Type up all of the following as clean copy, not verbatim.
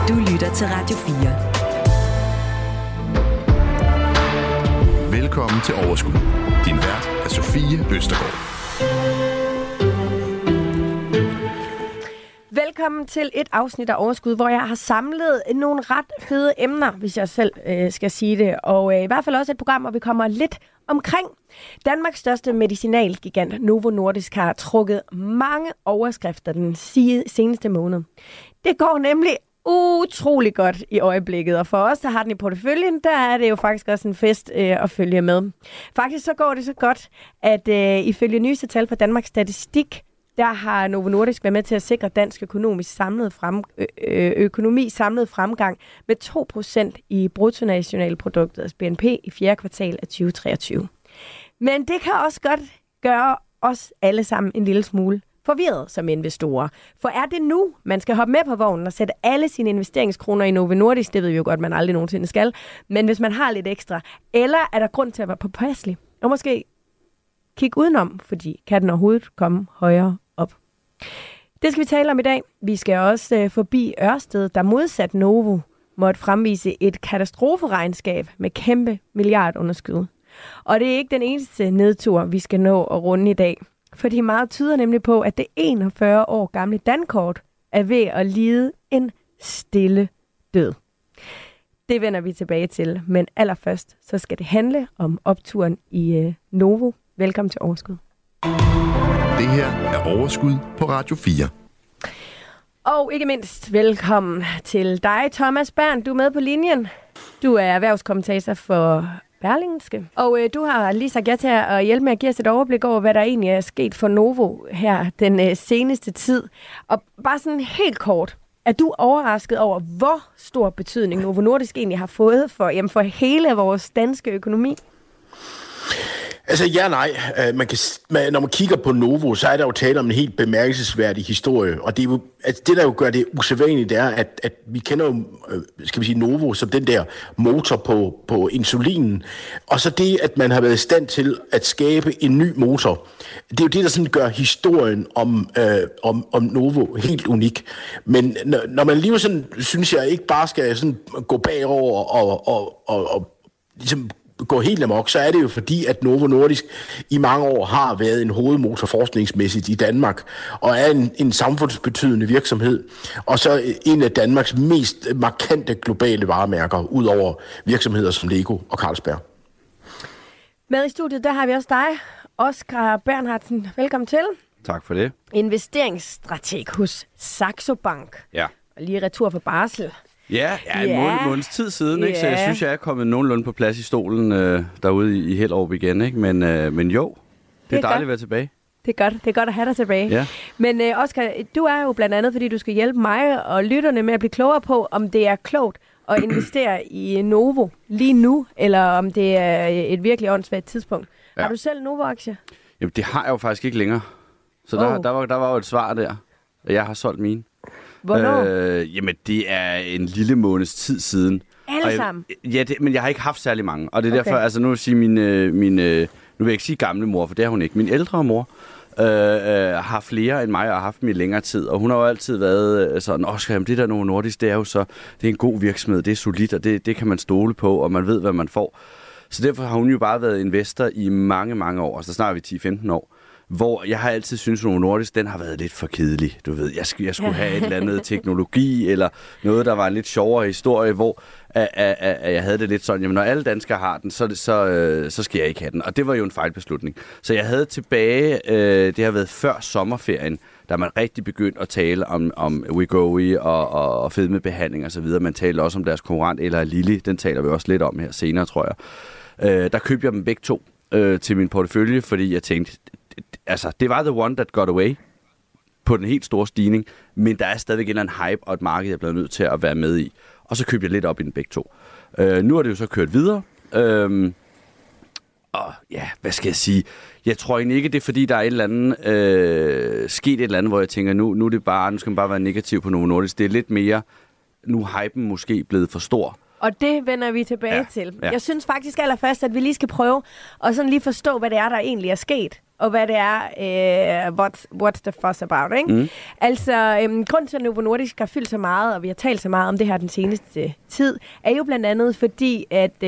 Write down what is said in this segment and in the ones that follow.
Du lytter til Radio 4. Velkommen til Overskud. Din vært er Sofie Østergaard. Velkommen til et afsnit af Overskud, hvor jeg har samlet nogle ret fede emner, hvis jeg selv skal sige det. Og i hvert fald også et program, hvor vi kommer lidt omkring. Danmarks største medicinalgigant Novo Nordisk har trukket mange overskrifter den seneste måned. Det går nemlig utrolig godt i øjeblikket, og for os, der har den i porteføljen, der er det jo faktisk også en fest at følge med. Faktisk så går det så godt, at ifølge nyeste tal fra Danmarks Statistik, der har Novo Nordisk været med til at sikre dansk økonomi samlet fremgang med 2% i bruttonationalproduktet, altså BNP, i fjerde kvartal af 2023. Men det kan også godt gøre os alle sammen en lille smule forvirret som investorer. For er det nu, man skal hoppe med på vognen og sætte alle sine investeringskroner i Novo Nordisk? Det ved vi jo godt, man aldrig nogensinde skal. Men hvis man har lidt ekstra, eller er der grund til at være påpasselig? Og måske kigge udenom, fordi kan den overhovedet komme højere op? Det skal vi tale om i dag. Vi skal også forbi Ørsted, der modsat Novo måtte fremvise et katastroferegnskab med kæmpe milliardunderskud. Og det er ikke den eneste nedtur, vi skal nå at runde i dag. Fordi meget tyder nemlig på, at det 41 år gamle Dankort er ved at lide en stille død. Det vender vi tilbage til, men allerførst så skal det handle om opturen i Novo. Velkommen til Overskud. Det her er Overskud på Radio 4. Og ikke mindst velkommen til dig, Thomas Bernd. Du er med på linjen. Du er erhvervskommentator for Berlingske. Og du har lige sagt ja til at hjælpe med at give os et overblik over, hvad der egentlig er sket for Novo her den seneste tid. Og bare sådan helt kort, er du overrasket over, hvor stor betydning Novo Nordisk egentlig har fået for hele vores danske økonomi? Altså ja, nej. Når man kigger på Novo, så er der jo tale om en helt bemærkelsesværdig historie. Og det, er jo, altså det der jo gør det usædvanligt, er, at vi kender jo, skal vi sige, Novo som den der motor på insulinen. Og så det, at man har været i stand til at skabe en ny motor. Det er jo det, der sådan gør historien om Novo helt unik. Men når man lige sådan, synes jeg, ikke bare skal sådan gå bagover og ligesom går helt amok, så er det jo fordi, at Novo Nordisk i mange år har været en hovedmotor forskningsmæssigt i Danmark, og er en samfundsbetydende virksomhed, og så en af Danmarks mest markante globale varemærker, ud over virksomheder som Lego og Carlsberg. Med i studiet, der har vi også dig, Oscar Bernhardsen. Velkommen til. Tak for det. Investeringsstrateg hos Saxo Bank. Ja. Og lige retur for barsel. Ja, en måneds tid siden, ikke? Så jeg synes, jeg er kommet nogenlunde på plads i stolen derude i Hellerup igen, ikke? Men jo, det er dejligt at være tilbage. Det er godt at have dig tilbage. Ja. Men Oscar, du er jo blandt andet, fordi du skal hjælpe mig og lytterne med at blive klogere på, om det er klogt at investere i Novo lige nu, eller om det er et virkelig åndssvagt tidspunkt. Ja. Har du selv Novo-aktier? Jamen, det har jeg jo faktisk ikke længere. Så der var jo et svar der, og jeg har solgt mine. Hvornår? Jamen, det er en lille måneds tid siden. Alle sammen? Ja, men jeg har ikke haft særlig mange. Og det er derfor, altså nu vil jeg sige nu vil jeg ikke sige gamle mor, for det har hun ikke. Min ældre mor har flere end mig, og har haft dem i længere tid. Og hun har jo altid været sådan, Oscar, det der Novo Nordisk, det er jo så, det er en god virksomhed, det er solidt, og det kan man stole på, og man ved, hvad man får. Så derfor har hun jo bare været investor i mange, mange år. Så snart er vi 10-15 år. Hvor jeg har altid syntes, at Novo Nordisk, den har været lidt for kedelig. Du ved, jeg skulle have et eller andet teknologi, eller noget, der var en lidt sjovere historie, hvor jeg havde det lidt sådan, jamen når alle danskere har den, så skal jeg ikke have den. Og det var jo en fejlbeslutning. Så jeg havde tilbage, det har været før sommerferien, da man rigtig begyndte at tale om Wegovy og fedmebehandling og så videre. Man talte også om deres konkurrent, eller Lilly, den taler vi også lidt om her senere, tror jeg. Der købte jeg dem begge to til min portefølje, fordi jeg tænkte, altså, det var the one that got away på den helt store stigning, men der er stadigvæk en hype og et marked, jeg er blevet nødt til at være med i. Og så købte jeg lidt op i den begge to. Nu er det jo så kørt videre. Og ja, hvad skal jeg sige? Jeg tror egentlig ikke, det er fordi, der er et eller andet, sket et eller andet, hvor jeg tænker, nu skal man bare være negativ på Novo Nordisk. Det er lidt mere, nu er hypen måske blevet for stor. Og det vender vi tilbage til. Ja. Jeg synes faktisk allerførst, at vi lige skal prøve at sådan lige forstå, hvad det er, der egentlig er sket. og hvad det er, what's the fuss about, ikke? Altså, grunden til, at Novo Nordisk har fyldt så meget, og vi har talt så meget om det her den seneste tid, er jo blandt andet fordi, at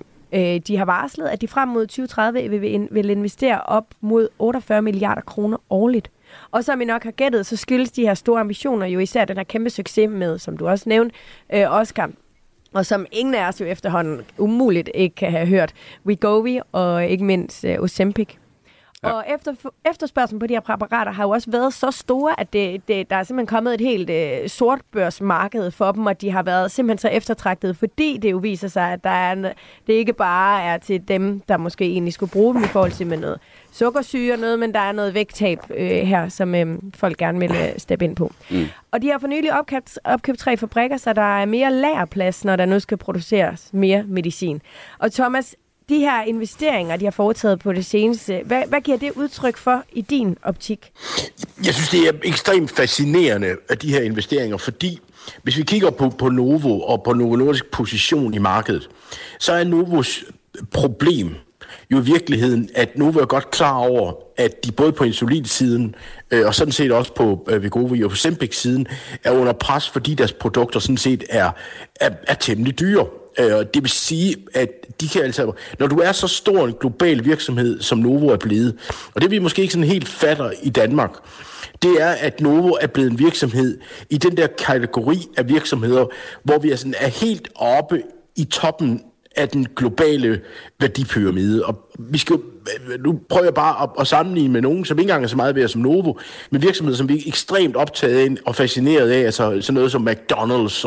de har varslet, at de frem mod 2030 vil investere op mod 48 milliarder kroner årligt. Og som I nok har gættet, så skyldes de her store ambitioner jo især den her kæmpe succes med, som du også nævnte, Oscar. Og som ingen af os jo efterhånden umuligt ikke kan have hørt, Wegovy og ikke mindst Ozempic. Ja. Og efterspørgselen på de her præparater har jo også været så store, at der er simpelthen kommet et helt sortbørsmarked for dem, og de har været simpelthen så eftertragtede, fordi det jo viser sig, at det ikke bare er til dem, der måske egentlig skulle bruge dem i forhold til med noget sukkersyge og noget, men der er noget vægttab her, som folk gerne vil steppe ind på. Og de har for nylig opkøbt 3 fabrikker, så der er mere lagerplads, når der nu skal produceres mere medicin. Og Thomas, de her investeringer, de har foretaget på det seneste, hvad giver det udtryk for i din optik? Jeg synes, det er ekstremt fascinerende af de her investeringer, fordi hvis vi kigger på Novo og på Novo Nordisk position i markedet, så er Novos problem jo i virkeligheden, at Novo er godt klar over, at de både på insulinsiden og sådan set også på Wegovy og Ozempic-siden er under pres, fordi deres produkter sådan set er temmelig dyre. Det vil sige, at de kan altså, når du er så stor en global virksomhed, som Novo er blevet, og det vi måske ikke sådan helt fatter i Danmark, det er, at Novo er blevet en virksomhed i den der kategori af virksomheder, hvor vi er helt oppe i toppen af den globale værdipyramide. Og vi skal nu prøver jeg bare at sammenligne med nogen, som ikke engang er så meget ved som Novo, men virksomheder, som vi er ekstremt optaget af og fascineret af, altså sådan noget som McDonald's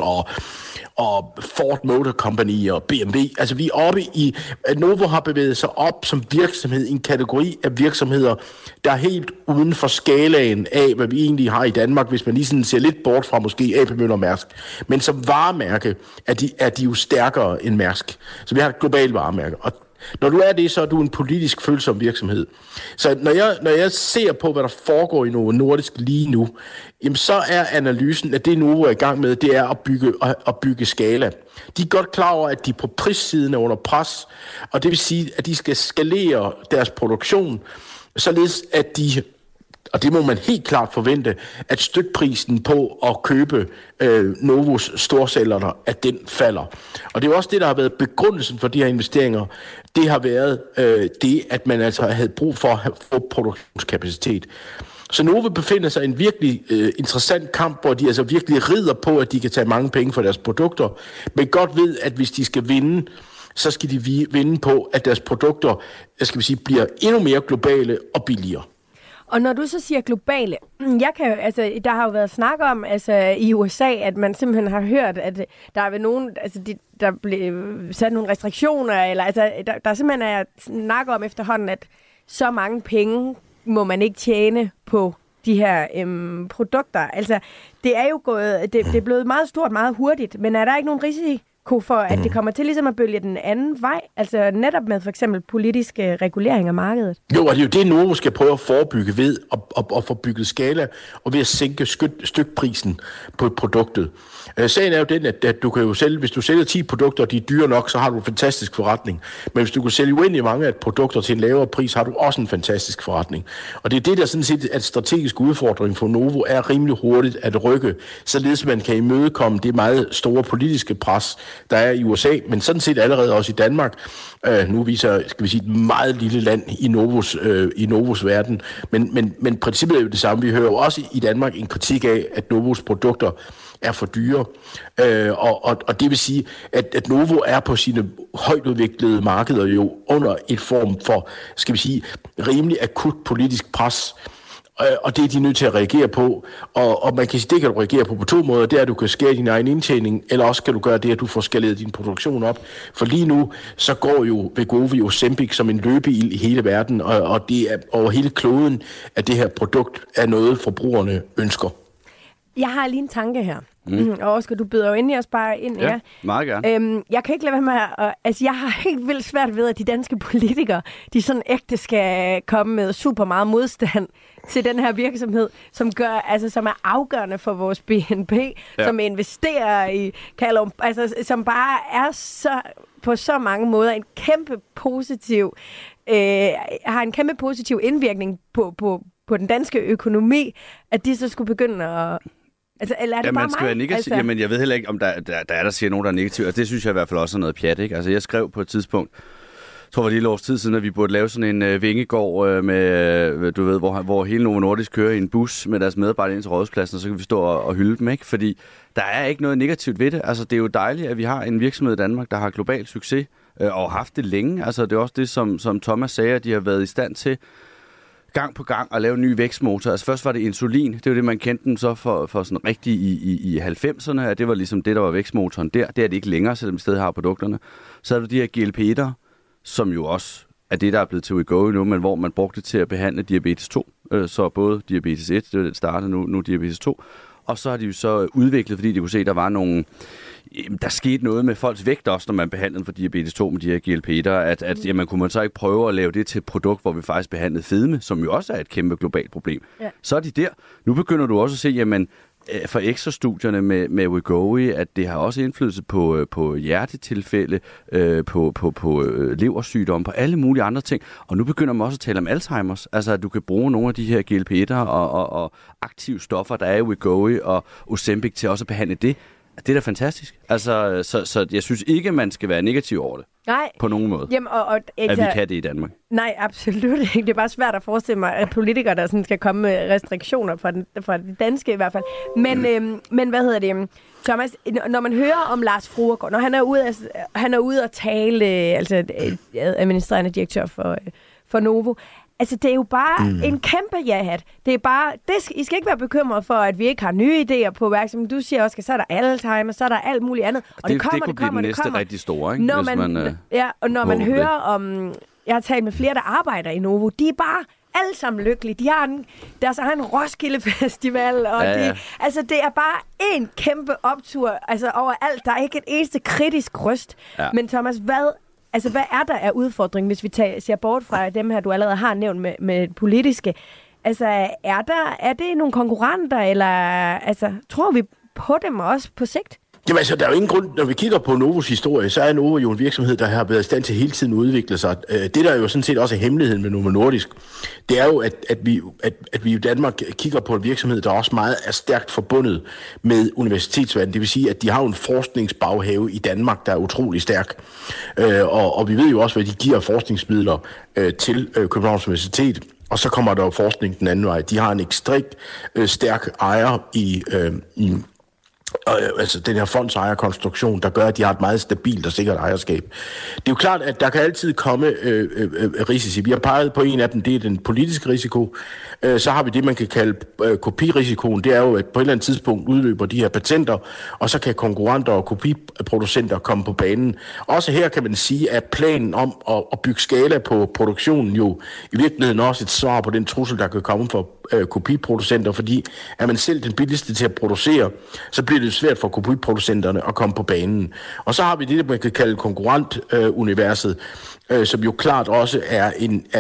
og Ford Motor Company og BMW. Altså vi er oppe i, at Novo har bevæget sig op som virksomhed i en kategori af virksomheder, der er helt uden for skalaen af, hvad vi egentlig har i Danmark, hvis man lige sådan ser lidt bort fra måske AP Møller og Mærsk. Men som varemærke er de jo stærkere end Mærsk. Så vi har et globalt varemærke. Og når du er det, så er du en politisk følsom virksomhed. Så når jeg ser på, hvad der foregår i Novo Nordisk lige nu, jamen så er analysen, at det Novo er i gang med, det er at bygge skala. De er godt klar over, at de på prissiden er under pres, og det vil sige, at de skal skalere deres produktion, således at de, og det må man helt klart forvente, at stykprisen på at købe Novos storsælgere, at den falder. Og det er også det, der har været begrundelsen for de her investeringer. Det har været det, at man altså havde brug for at få produktionskapacitet. Så Novo befinder sig i en virkelig interessant kamp, hvor de altså virkelig rider på, at de kan tage mange penge for deres produkter, men godt ved, at hvis de skal vinde, så skal de vinde på, at deres produkter bliver endnu mere globale og billigere. Og når du så siger globale, der har jo været snak om i USA, at man simpelthen har hørt, at der er nogen, der blev sat nogle restriktioner, eller der simpelthen er snak om efterhånden, at så mange penge må man ikke tjene på de her produkter. Altså, det er jo gået, det er blevet meget stort, meget hurtigt, men er der ikke nogen risiko for, at det kommer til ligesom at bølge den anden vej? Altså netop med for eksempel politiske regulering af markedet? Jo, og det er jo det, Novo skal prøve at forebygge ved at få bygget skala og ved at sænke stykprisen på produktet. Sagen er jo den, at du kan jo sælge, hvis du sælger 10 produkter, og de er dyre nok, så har du en fantastisk forretning. Men hvis du kan sælge uendelig mange af produkter til en lavere pris, har du også en fantastisk forretning. Og det er det, der sådan set er en strategisk udfordring for Novo, er rimelig hurtigt at rykke, således man kan imødekomme det meget store politiske pres, der er i USA, men sådan set allerede også i Danmark. Nu viser, et meget lille land i Novos verden, men princippet er jo det samme. Vi hører jo også i Danmark en kritik af, at Novos produkter er for dyre, og det vil sige, at Novo er på sine højt udviklede markeder jo under et form for, rimelig akut politisk pres, og det er de nødt til at reagere på, og man kan sige, det kan du reagere på 2 måder. Det er, at du kan skære din egen indtjening, eller også kan du gøre det, at du får skaleret din produktion op. For lige nu, så går jo Wegovy og Ozempic som en løbeild i hele verden, og det er over hele kloden, at det her produkt er noget, forbrugerne ønsker. Jeg har lige en tanke her. Og Oscar, du byder jo endelig også bare ind. Ja, meget gerne. Jeg kan ikke lade være med jeg har helt vildt svært ved, at de danske politikere, de sådan ægte skal komme med super meget modstand til den her virksomhed, som er afgørende for vores BNP, som investerer i Kalum, som bare er så på så mange måder en kæmpe positiv, har en kæmpe positiv indvirkning på den danske økonomi, at de så skulle begynde at... Altså, eller er det bare man skal mig? være negativ. Altså... Jamen, jeg ved heller ikke, om der siger nogen, der er negativ. Altså, det synes jeg i hvert fald også er noget pjat, ikke? Altså, jeg skrev på et tidspunkt, jeg tror, det var lige et års tid siden, at vi burde lave sådan en vingegård med, du ved, hvor hele Novo Nordisk kører i en bus med deres medarbejdere ind til Rådhuspladsen, og så kan vi stå og hylde dem, ikke? Fordi der er ikke noget negativt ved det. Altså, det er jo dejligt, at vi har en virksomhed i Danmark, der har global succes, og haft det længe. Altså, det er også det, som Thomas sagde, at de har været i stand til gang på gang at lave en ny vækstmotor. Altså først var det insulin, det var det, man kendte dem så for sådan rigtig i 90'erne, at det var ligesom det, der var vækstmotoren der. Det er det ikke længere, selvom vi stadig har produkterne. Så er der de her GLP-1'er, som jo også er det, der er blevet til Wegovy nu, men hvor man brugte det til at behandle diabetes 2. Så både diabetes 1, det var det, der startede nu diabetes 2. Og så har de jo så udviklet, fordi de kunne se, at der var nogle... Der skete noget med folks vægt også, når man behandlede for diabetes 2 med de her GLP-1'er, at jamen, kunne man så ikke prøve at lave det til et produkt, hvor vi faktisk behandlede fedme, som jo også er et kæmpe globalt problem. Ja. Så er de der. Nu begynder du også at se, jamen, for ekstra-studierne med Wegovy, at det har også indflydelse på hjertetilfælde, på leversygdomme, på alle mulige andre ting. Og nu begynder man også at tale om Alzheimer's. Altså, at du kan bruge nogle af de her GLP-1'er og aktive stoffer, der er i Wegovy og Ozempic til også at behandle det. Det er da fantastisk. Altså, så jeg synes ikke, man skal være negativ over det. Nej. På nogen måde. Jamen, at vi kan det i Danmark. Nej, absolut ikke. Det er bare svært at forestille mig, at politikere, der sådan skal komme med restriktioner fra det danske i hvert fald. Men hvad hedder det? Thomas, når man hører om Lars Fruergaard, når han er ude at tale, altså administrerende direktør for Novo, altså, det er jo bare en kæmpe ja-hat. Det er bare, I skal ikke være bekymret for, at vi ikke har nye idéer på værk. Som du siger, Oscar, så er der Alzheimer, så er der alt muligt andet. Og det kommer, det kunne blive den næste rigtig store, ikke? Når man hører om... Jeg har talt med flere, der arbejder i Novo. De er bare alle sammen lykkelige. De har deres egen Roskilde Festival. Og altså, det er bare en kæmpe optur altså, overalt. Der er ikke et eneste kritisk røst. Ja. Men Thomas, hvad er der af udfordring, hvis vi ser bort fra dem her, du allerede har nævnt med politiske? Altså, er det nogle konkurrenter, eller altså, tror vi på dem også på sigt? Jamen altså, der er jo ingen grund, når vi kigger på Novos historie, så er Novo jo en virksomhed, der har været i stand til hele tiden at udvikle sig. Det, der er jo sådan set også er hemmeligheden med Novo Nordisk, det er jo, at vi i Danmark kigger på en virksomhed, der også meget er stærkt forbundet med universitetsverdenen. Det vil sige, at de har en forskningsbaghave i Danmark, der er utrolig stærk. Og vi ved jo også, hvad de giver forskningsmidler til Københavns Universitet. Og så kommer der jo forskning den anden vej. De har en ekstremt stærk ejer i altså den her fondsejerkonstruktion, der gør, at de har et meget stabilt og sikkert ejerskab. Det er jo klart, at der kan altid komme risici. Vi har peget på en af dem, det er den politiske risiko. Så har vi det, man kan kalde kopirisikoen. Det er jo, at på et eller andet tidspunkt udløber de her patenter, og så kan konkurrenter og kopiproducenter komme på banen. Også her kan man sige, at planen om at bygge skala på produktionen jo i virkeligheden også et svar på den trussel, der kan komme for kopiproducenter, fordi er man selv den billigste til at producere, så bliver det svært for kopiproducenterne at komme på banen. Og så har vi det, man kan kalde konkurrentuniverset, som jo klart også er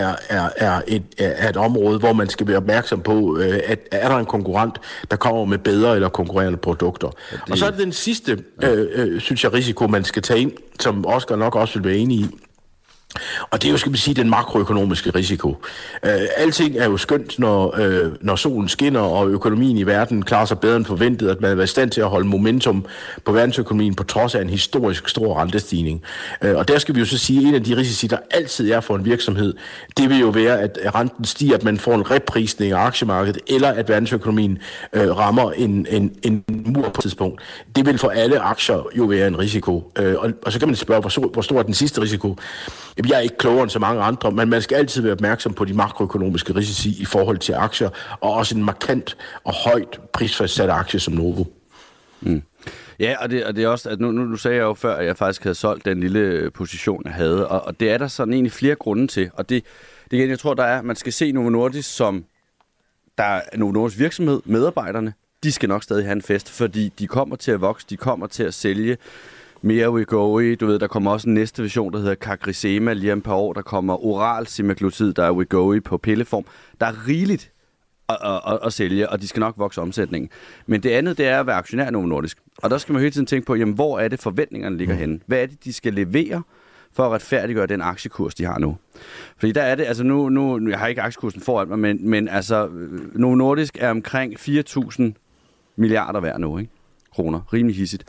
et område, hvor man skal være opmærksom på, at er der en konkurrent, der kommer med bedre eller konkurrerende produkter. Og så er det den sidste, synes jeg, risiko, man skal tage ind, som Oscar nok også vil være enig i. Og det er jo, skal vi sige, den makroøkonomiske risiko. Alting er jo skønt, når solen skinner, og økonomien i verden klarer sig bedre end forventet, at man er i stand til at holde momentum på verdensøkonomien på trods af en historisk stor rentestigning. Og der skal vi jo så sige, at en af de risici, der altid er for en virksomhed, det vil jo være, at renten stiger, at man får en reprisning af aktiemarkedet, eller at verdensøkonomien rammer en mur på et tidspunkt. Det vil for alle aktier jo være en risiko. Og så kan man spørge, hvor stor er den sidste risiko? Jeg er ikke klogere end så mange andre, men man skal altid være opmærksom på de makroøkonomiske risici i forhold til aktier, og også en markant og højt prisfastsat aktie som Novo. Mm. Ja, og det er også, at nu sagde jeg jo før, at jeg faktisk havde solgt den lille position, jeg havde, og det er der sådan egentlig flere grunde til, og det igen, jeg tror, der er, man skal se Novo Nordisk som, der er Novo Nordisk virksomhed, medarbejderne, de skal nok stadig have en fest, fordi de kommer til at vokse, de kommer til at sælge mere Wegovy, du ved, der kommer også en næste version, der hedder CagriSema lige om et par år, der kommer oral semaglutid, der er Wegovy på pilleform. Der er rigeligt at sælge, og de skal nok vokse omsætningen. Men det andet, det er at være aktionær i Novo Nordisk. Og der skal man hele tiden tænke på, jamen, hvor er det forventningerne ligger henne? Hvad er det, de skal levere for at retfærdiggøre den aktiekurs, de har nu? Fordi der er det, altså nu jeg har ikke aktiekursen foran mig, men altså, Novo Nordisk er omkring 4.000 milliarder værd nu, ikke? Kroner. Rimelig hissigt.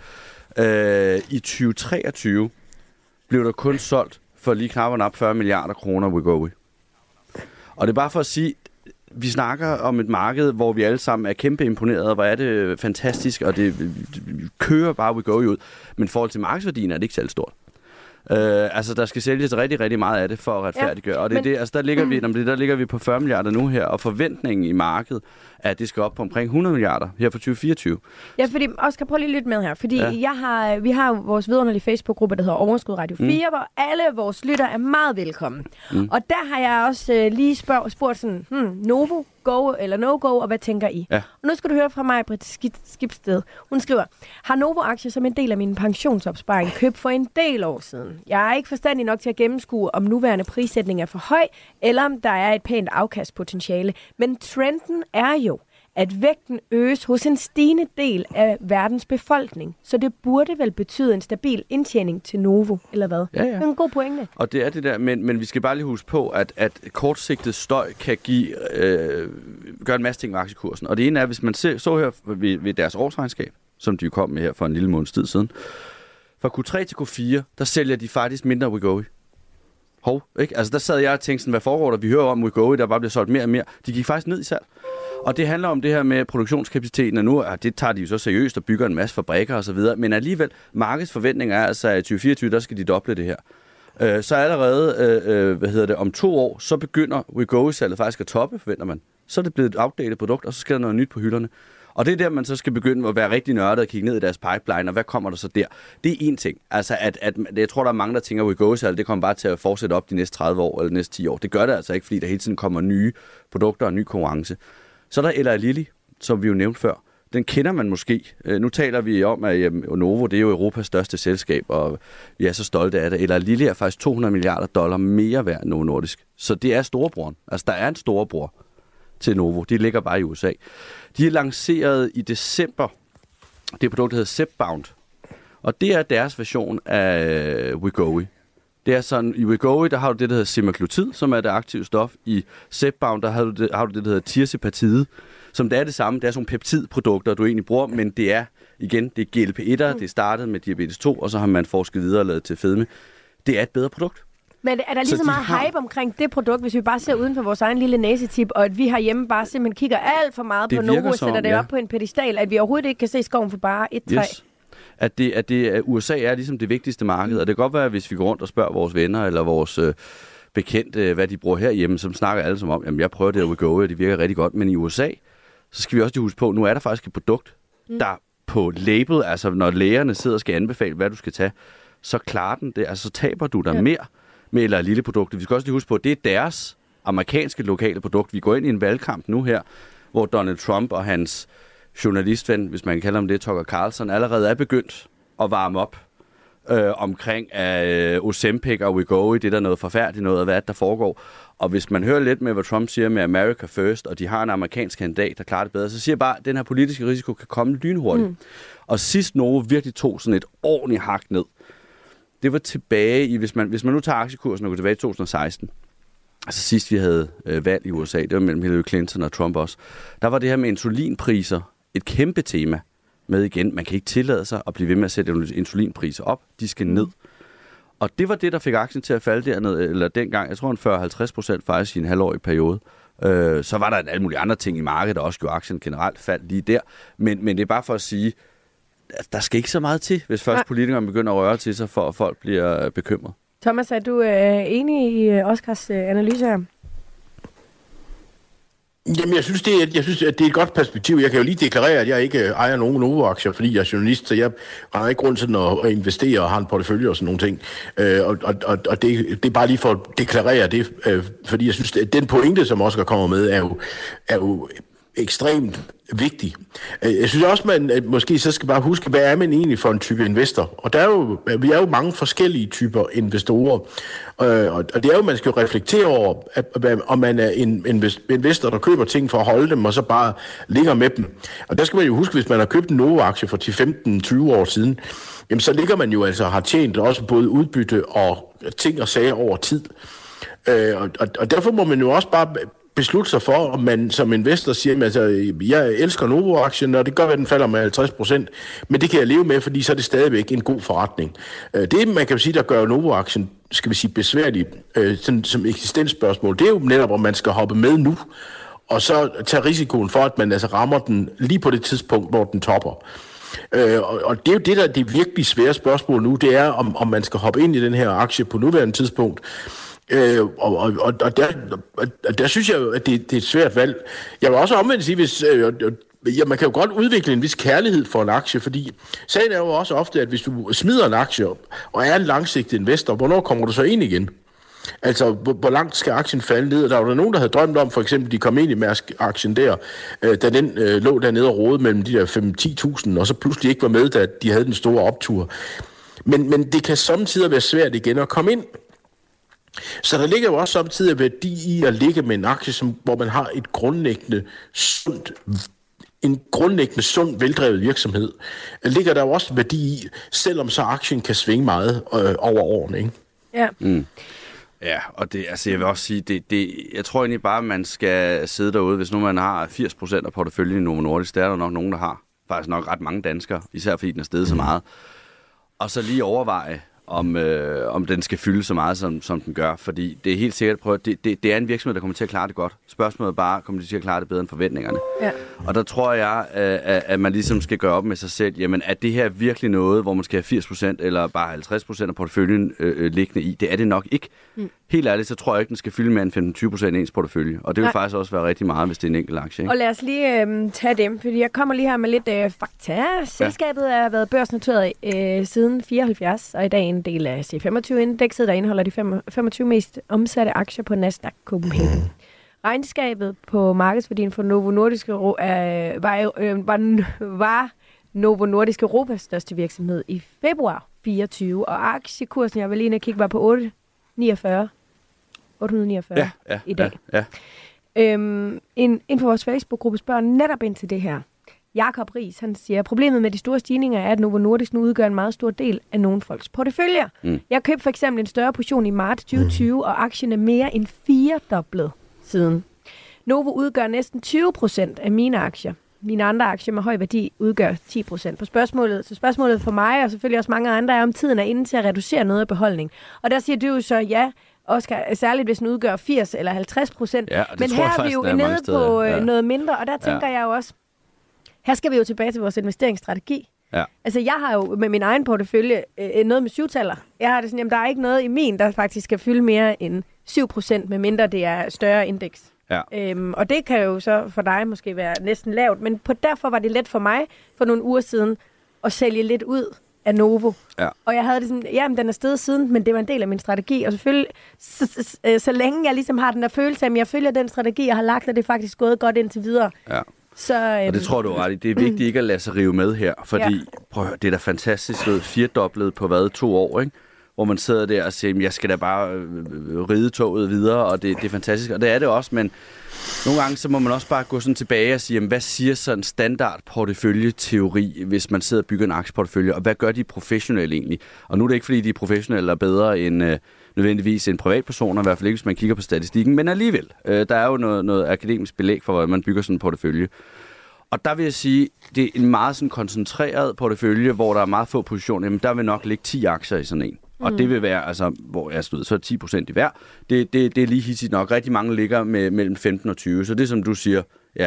I 2023 blev der kun solgt for lige knap og 40 milliarder kroner Wegovy. Og det er bare for at sige, vi snakker om et marked, hvor vi alle sammen er kæmpe imponerede, hvor er det fantastisk, og det kører bare Wegovy ud. Men i forhold til markedsværdien er det ikke særlig stort. Altså, der skal sælges rigtig, rigtig meget af det for at retfærdiggøre. Og det er det, altså, der ligger vi på 40 milliarder nu her, og forventningen i markedet er, at det skal op på omkring 100 milliarder her for 2024. Ja, fordi Oscar, prøv lige lidt med her, fordi vi har jo vores vidunderlige Facebook-gruppe, der hedder Overskud Radio 4, hvor alle vores lytter er meget velkommen. Og der har jeg også lige spurgt sådan, Novo, go eller no-go, og hvad tænker I? Ja. Og nu skal du høre fra mig, Britt Skibsted. Hun skriver, har Novo-aktier som en del af min pensionsopsparing købt for en del år siden. Jeg er ikke forstandig nok til at gennemskue, om nuværende prissætning er for høj, eller om der er et pænt afkastpotentiale. Men trenden er jo, at vægten øges hos en stigende del af verdens befolkning. Så det burde vel betyde en stabil indtjening til Novo, eller hvad? Ja. Det er en god pointe. Og det er det der, men vi skal bare lige huske på, at kortsigtet støj kan gøre en masse ting med aktiekursen. Og det ene er, hvis man så her ved deres årsregnskab, som de kom med her for en lille måneds tid siden, fra Q3 til Q4, der sælger de faktisk mindre Wegovy. Ikke? Altså der sad jeg og tænkte sådan, hvad foregår der? Vi hører om Wegovy, der bare bliver solgt mere og mere. De gik faktisk ned i salg. Og det handler om det her med produktionskapaciteten, og nu det tager de jo så seriøst og bygger en masse fabrikker og så videre. Men alligevel, markedsforventninger er altså, at i 2024, der skal de doble det her. Så allerede, om 2 år, så begynder Wegovy-salget faktisk at toppe, forventer man. Så er det blevet et outdated produkt, og så skal der noget nyt på hylderne. Og det er der, man så skal begynde at være rigtig nørdet og kigge ned i deres pipeline, og hvad kommer der så der? Det er én ting. Altså, jeg tror, der er mange, der tænker, at Wegovy-salget, det kommer bare til at fortsætte op de næste 30 år eller de næste 10 år. Det gør det altså ikke, fordi der hele tiden kommer nye produkter og ny konkurrence. Så er der Eli Lilly, som vi jo nævnte før. Den kender man måske. Nu taler vi om, at Novo, det er jo Europas største selskab, og vi er så stolte af det. Eli Lilly er faktisk $200 milliarder mere værd end Novo Nordisk. Så det er storebroren. Altså, der er en storebror til Novo. De ligger bare i USA. De er lanceret i december. Det produkt, der hedder Zepbound. Og det er deres version af Wegovy. Det er sådan, i Wegovy, der har du det, der hedder semaglutid, som er det aktive stof. I Zepbound, der har du det, der hedder tirzepatide, som det er det samme. Det er sådan nogle peptidprodukter, du egentlig bruger, men det er, igen, det er GLP-1'er, det startede med diabetes 2, og så har man forsket videre og lavet til fedme. Det er et bedre produkt. Men er der lige så meget hype omkring det produkt, hvis vi bare ser uden for vores egen lille næsetip, og at vi herhjemme bare simpelthen kigger alt for meget på Novo og sætter det op på en pedestal, at vi overhovedet ikke kan se skoven for bare et træ? At USA er ligesom det vigtigste marked, og det kan godt være, hvis vi går rundt og spørger vores venner eller vores bekendte, hvad de bruger herhjemme, som snakker alle som om, jamen jeg prøver det at Wegovy, og det virker rigtig godt, men i USA, så skal vi også huske på, nu er der faktisk et produkt, der på label, altså når lægerne sidder og skal anbefale, hvad du skal tage, så klarer den det, altså så taber du dig mere med eller lille produkter. Vi skal også lige huske på, at det er deres amerikanske lokale produkt. Vi går ind i en valgkamp nu her, hvor Donald Trump og hans journalistven, hvis man kan kalde ham det, Tucker Carlson, allerede er begyndt at varme op omkring Ozempic og Wegovy. Det er der noget forfærdeligt noget af, hvad der foregår. Og hvis man hører lidt med, hvad Trump siger med America First, og de har en amerikansk kandidat, der klarer det bedre, så siger jeg bare, at den her politiske risiko kan komme lynhurtigt. Og sidst Novo virkelig tog sådan et ordentligt hak ned, det var tilbage i, hvis man nu tager aktiekursen og går tilbage i 2016, altså sidst vi havde valg i USA, det var mellem Hillary Clinton og Trump også, der var det her med insulinpriser et kæmpe tema med igen. Man kan ikke tillade sig at blive ved med at sætte insulinpriser op. De skal ned. Og det var det, der fik aktien til at falde derned, eller dengang, jeg tror 40-50% faktisk i en halvårig periode. Så var der en alle mulige andre ting i markedet, der også gjorde aktien generelt faldt lige der. Men det er bare for at sige, at der skal ikke så meget til, hvis først politikerne begynder at røre til sig, for at folk bliver bekymret. Thomas, er du enig i Oscars analyse her? Jamen, jeg synes, at det er et godt perspektiv. Jeg kan jo lige deklarere, at jeg ikke ejer nogen Novo-aktier, fordi jeg er journalist, så jeg har ikke grund til at investere og har en portefølje og sådan nogle ting. Og det er bare lige for at deklarere det, fordi jeg synes, at den pointe, som Oscar kommer med, er jo ekstremt vigtig. Jeg synes også, man måske så skal bare huske, hvad er man egentlig for en type investor? Og vi er jo mange forskellige typer investorer. Og det er jo, man skal jo reflektere over, om man er en investor, der køber ting for at holde dem, og så bare ligger med dem. Og der skal man jo huske, hvis man har købt en Novo-aktie for 10-15-20 år siden, jamen så ligger man jo altså har tjent også både udbytte og ting og sager over tid. Og derfor må man jo også bare beslutte sig for, om man som investor siger, altså, jeg elsker Novo-aktien, og det gør, at den falder med 50%, men det kan jeg leve med, fordi så er det stadigvæk en god forretning. Det, man kan sige, der gør Novo-aktien, skal vi sige, besværligt som eksistensspørgsmål, det er jo netop, om man skal hoppe med nu, og så tage risikoen for, at man altså rammer den lige på det tidspunkt, hvor den topper. Og det er jo det, der er det virkelig svære spørgsmål nu, det er, om man skal hoppe ind i den her aktie på nuværende tidspunkt. Og der synes jeg jo, at det er et svært valg. Jeg vil også omvendt sige, hvis man kan jo godt udvikle en vis kærlighed for en aktie, fordi sagen er jo også ofte, at hvis du smider en aktie og er en langsigtet investor, hvornår kommer du så ind igen? Altså, hvor langt skal aktien falde ned? Der var der nogen, der havde drømt om, for eksempel, de kom ind i Mærsk-aktien der, da den lå dernede og rode mellem de der 5-10.000, og så pludselig ikke var med, da de havde den store optur. Men det kan samtidig være svært igen at komme ind. Så der ligger jo også samtidig værdi i at ligge med en aktie, hvor man har en grundlæggende sund, veldrevet virksomhed. Ligger der jo også værdi i, selvom så aktien kan svinge meget over årene, ikke? Ja. Mm. Ja, og det, altså jeg vil også sige, jeg tror egentlig bare, man skal sidde derude, hvis nu man har 80% af porteføljen i Novo Nordisk, der er der nok nogen, der har. Faktisk nok ret mange danskere, især fordi den er steget så meget. Og så lige overveje, om den skal fylde så meget, som den gør. Fordi det er helt sikkert, det er en virksomhed, der kommer til at klare det godt. Spørgsmålet er bare, kommer de til at klare det bedre end forventningerne? Ja. Og der tror jeg, at man ligesom skal gøre op med sig selv, jamen er det her virkelig noget, hvor man skal have 80% eller bare 50% af porteføljen liggende i? Det er det nok ikke. Helt ærligt, så tror jeg ikke, den skal fylde mere end 15-20% af ens portefølje. Og det vil faktisk også være rigtig meget, hvis det er en enkelt aktie. Ikke? Og lad os lige tage dem, fordi jeg kommer lige her med lidt fakta. Selskabet har været børsnoteret siden 74, og i dag en del af C25-indekset, der indeholder de 25 mest omsatte aktier på Nasdaq Copenhagen. Regnskabet på markedsværdien for Novo Nordisk var Novo Nordisk Europas største virksomhed i februar 24, og aktiekursen, jeg var lige inde og kigge, var på 849 i dag. Ja. En for vores Facebook-gruppe spørger netop ind til det her. Jakob Ries, han siger, problemet med de store stigninger er, at Novo Nordisk nu udgør en meget stor del af nogle folks porteføljer. Jeg købte for eksempel en større portion i marts 2020, og aktien er mere end 4-doblet siden. Novo udgør næsten 20% af mine aktier. Mine andre aktier med høj værdi udgør 10%. På spørgsmålet for mig, og selvfølgelig også mange andre, er, om tiden er inde til at reducere noget af beholdning. Og der siger du jo så, ja, Oscar, særligt hvis den udgør 80 eller 50%. Ja, men her er vi jo nede på noget mindre, og der tænker jeg jo også, her skal vi jo tilbage til vores investeringsstrategi. Ja. Altså, jeg har jo med min egen portefølje noget med 7-taller. Jeg har det sådan, jamen, der er ikke noget i min, der faktisk skal fylde mere end 7%, medmindre det er større indeks. Ja. Og det kan jo så for dig måske være næsten lavt, men derfor var det let for mig for nogle uger siden at sælge lidt ud af Novo. Ja. Og jeg havde det sådan, jamen den er steget siden, men det var en del af min strategi, og selvfølgelig, så længe jeg ligesom har den der følelse af, at jeg følger den strategi, jeg har lagt, og det er faktisk gået godt indtil videre. Ja. Så, og det tror du ret i. Det er vigtigt ikke at lade sig rive med her, fordi prøv at høre, det er da fantastisk, 4-doblet på 2 år, ikke? Hvor man sidder der og siger, jeg skal da bare ride toget videre, og det er fantastisk. Og det er det også, men nogle gange så må man også bare gå sådan tilbage og sige, hvad siger sådan en standard porteføljeteori, hvis man sidder og bygger en aktieportefølje, og hvad gør de professionelle egentlig? Og nu er det ikke, fordi de professionelle er bedre end nødvendigvis en privatperson, i hvert fald ikke, hvis man kigger på statistikken, men alligevel. Der er jo noget akademisk belæg for, hvordan man bygger sådan en portefølje. Og der vil jeg sige, det er en meget sådan koncentreret portefølje, hvor der er meget få positioner. Jamen, der vil nok ligge 10 aktier i sådan en. Og det vil være, altså, hvor jeg stod, så er 10% i hver. Det er lige hissigt nok. Rigtig mange ligger med mellem 15 og 20. Så det som du siger, 5-7,5%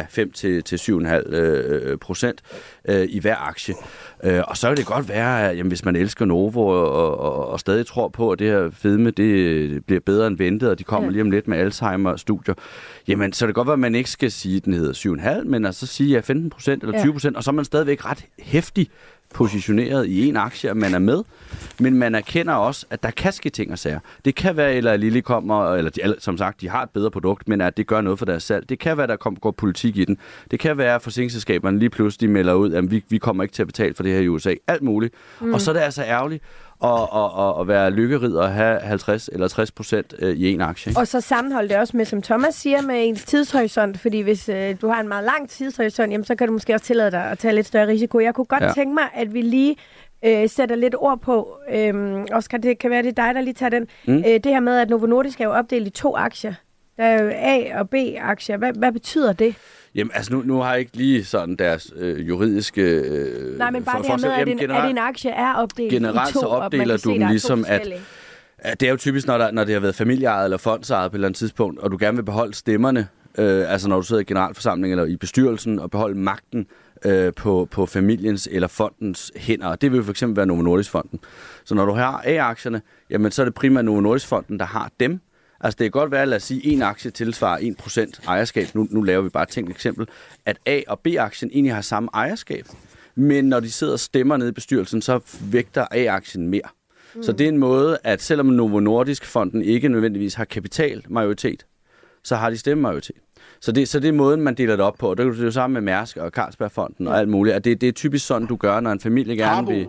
i hver aktie. Og så kan det godt være, at jamen, hvis man elsker Novo og stadig tror på, at det her fedme, det bliver bedre end ventet, og de kommer lige om lidt med Alzheimer-studier, jamen så er det godt være, at man ikke skal sige, at den hedder 7,5, men altså sige 15% eller 20%, og så er man stadigvæk ret hæftig positioneret i en aktie, at man er med, men man erkender også, at der kan ske ting og sager. Det kan være, eller Lilly kommer, eller som sagt, de har et bedre produkt, men at det gør noget for deres salg. Det kan være, der går politik i den. Det kan være, at forsikringsselskaberne lige pludselig melder ud, at vi kommer ikke til at betale for det her i USA. Alt muligt. Og så er det altså ærgerligt at være lykkerider og have 50 eller 60% i en aktie. Ikke? Og så sammenholde det også med, som Thomas siger, med ens tidshorisont, fordi hvis du har en meget lang tidshorisont, jamen, så kan du måske også tillade dig at tage lidt større risiko. Jeg kunne godt tænke mig, at vi lige sætter lidt ord på, Oscar, det kan være, det er dig, der lige tager den, det her med, at Novo Nordisk er jo opdelt i 2 aktier. Der er jo A- og B-aktier. Hvad betyder det? Jamen, altså nu har jeg ikke lige sådan deres juridiske... Nej, men bare det her med, at en aktie er opdelt i 2, generelt så opdeler du dem ligesom, at det er jo typisk, når det har været familieejet eller fondsejet på et eller andet tidspunkt, og du gerne vil beholde stemmerne, altså når du sidder i generalforsamling eller i bestyrelsen, og beholde magten på familiens eller fondens hænder. Det vil jo for eksempel være Novo Nordisk-fonden. Så når du har A-aktierne, jamen så er det primært Novo Nordisk-fonden, der har dem. Altså det kan godt være, lad os sige, en aktie tilsvarer 1% ejerskab. Nu laver vi bare et tænkt eksempel, at A- og B-aktien egentlig har samme ejerskab. Men når de sidder og stemmer nede i bestyrelsen, så vægter A-aktien mere. Så det er en måde, at selvom Novo Nordisk-fonden ikke nødvendigvis har kapitalmajoritet, så har de stemmemajoritet. Så det er måden, man deler det op på. Det er jo sammen med Mærsk og Carlsbergfonden og alt muligt. Og det er typisk sådan, du gør, når en familie gerne vil...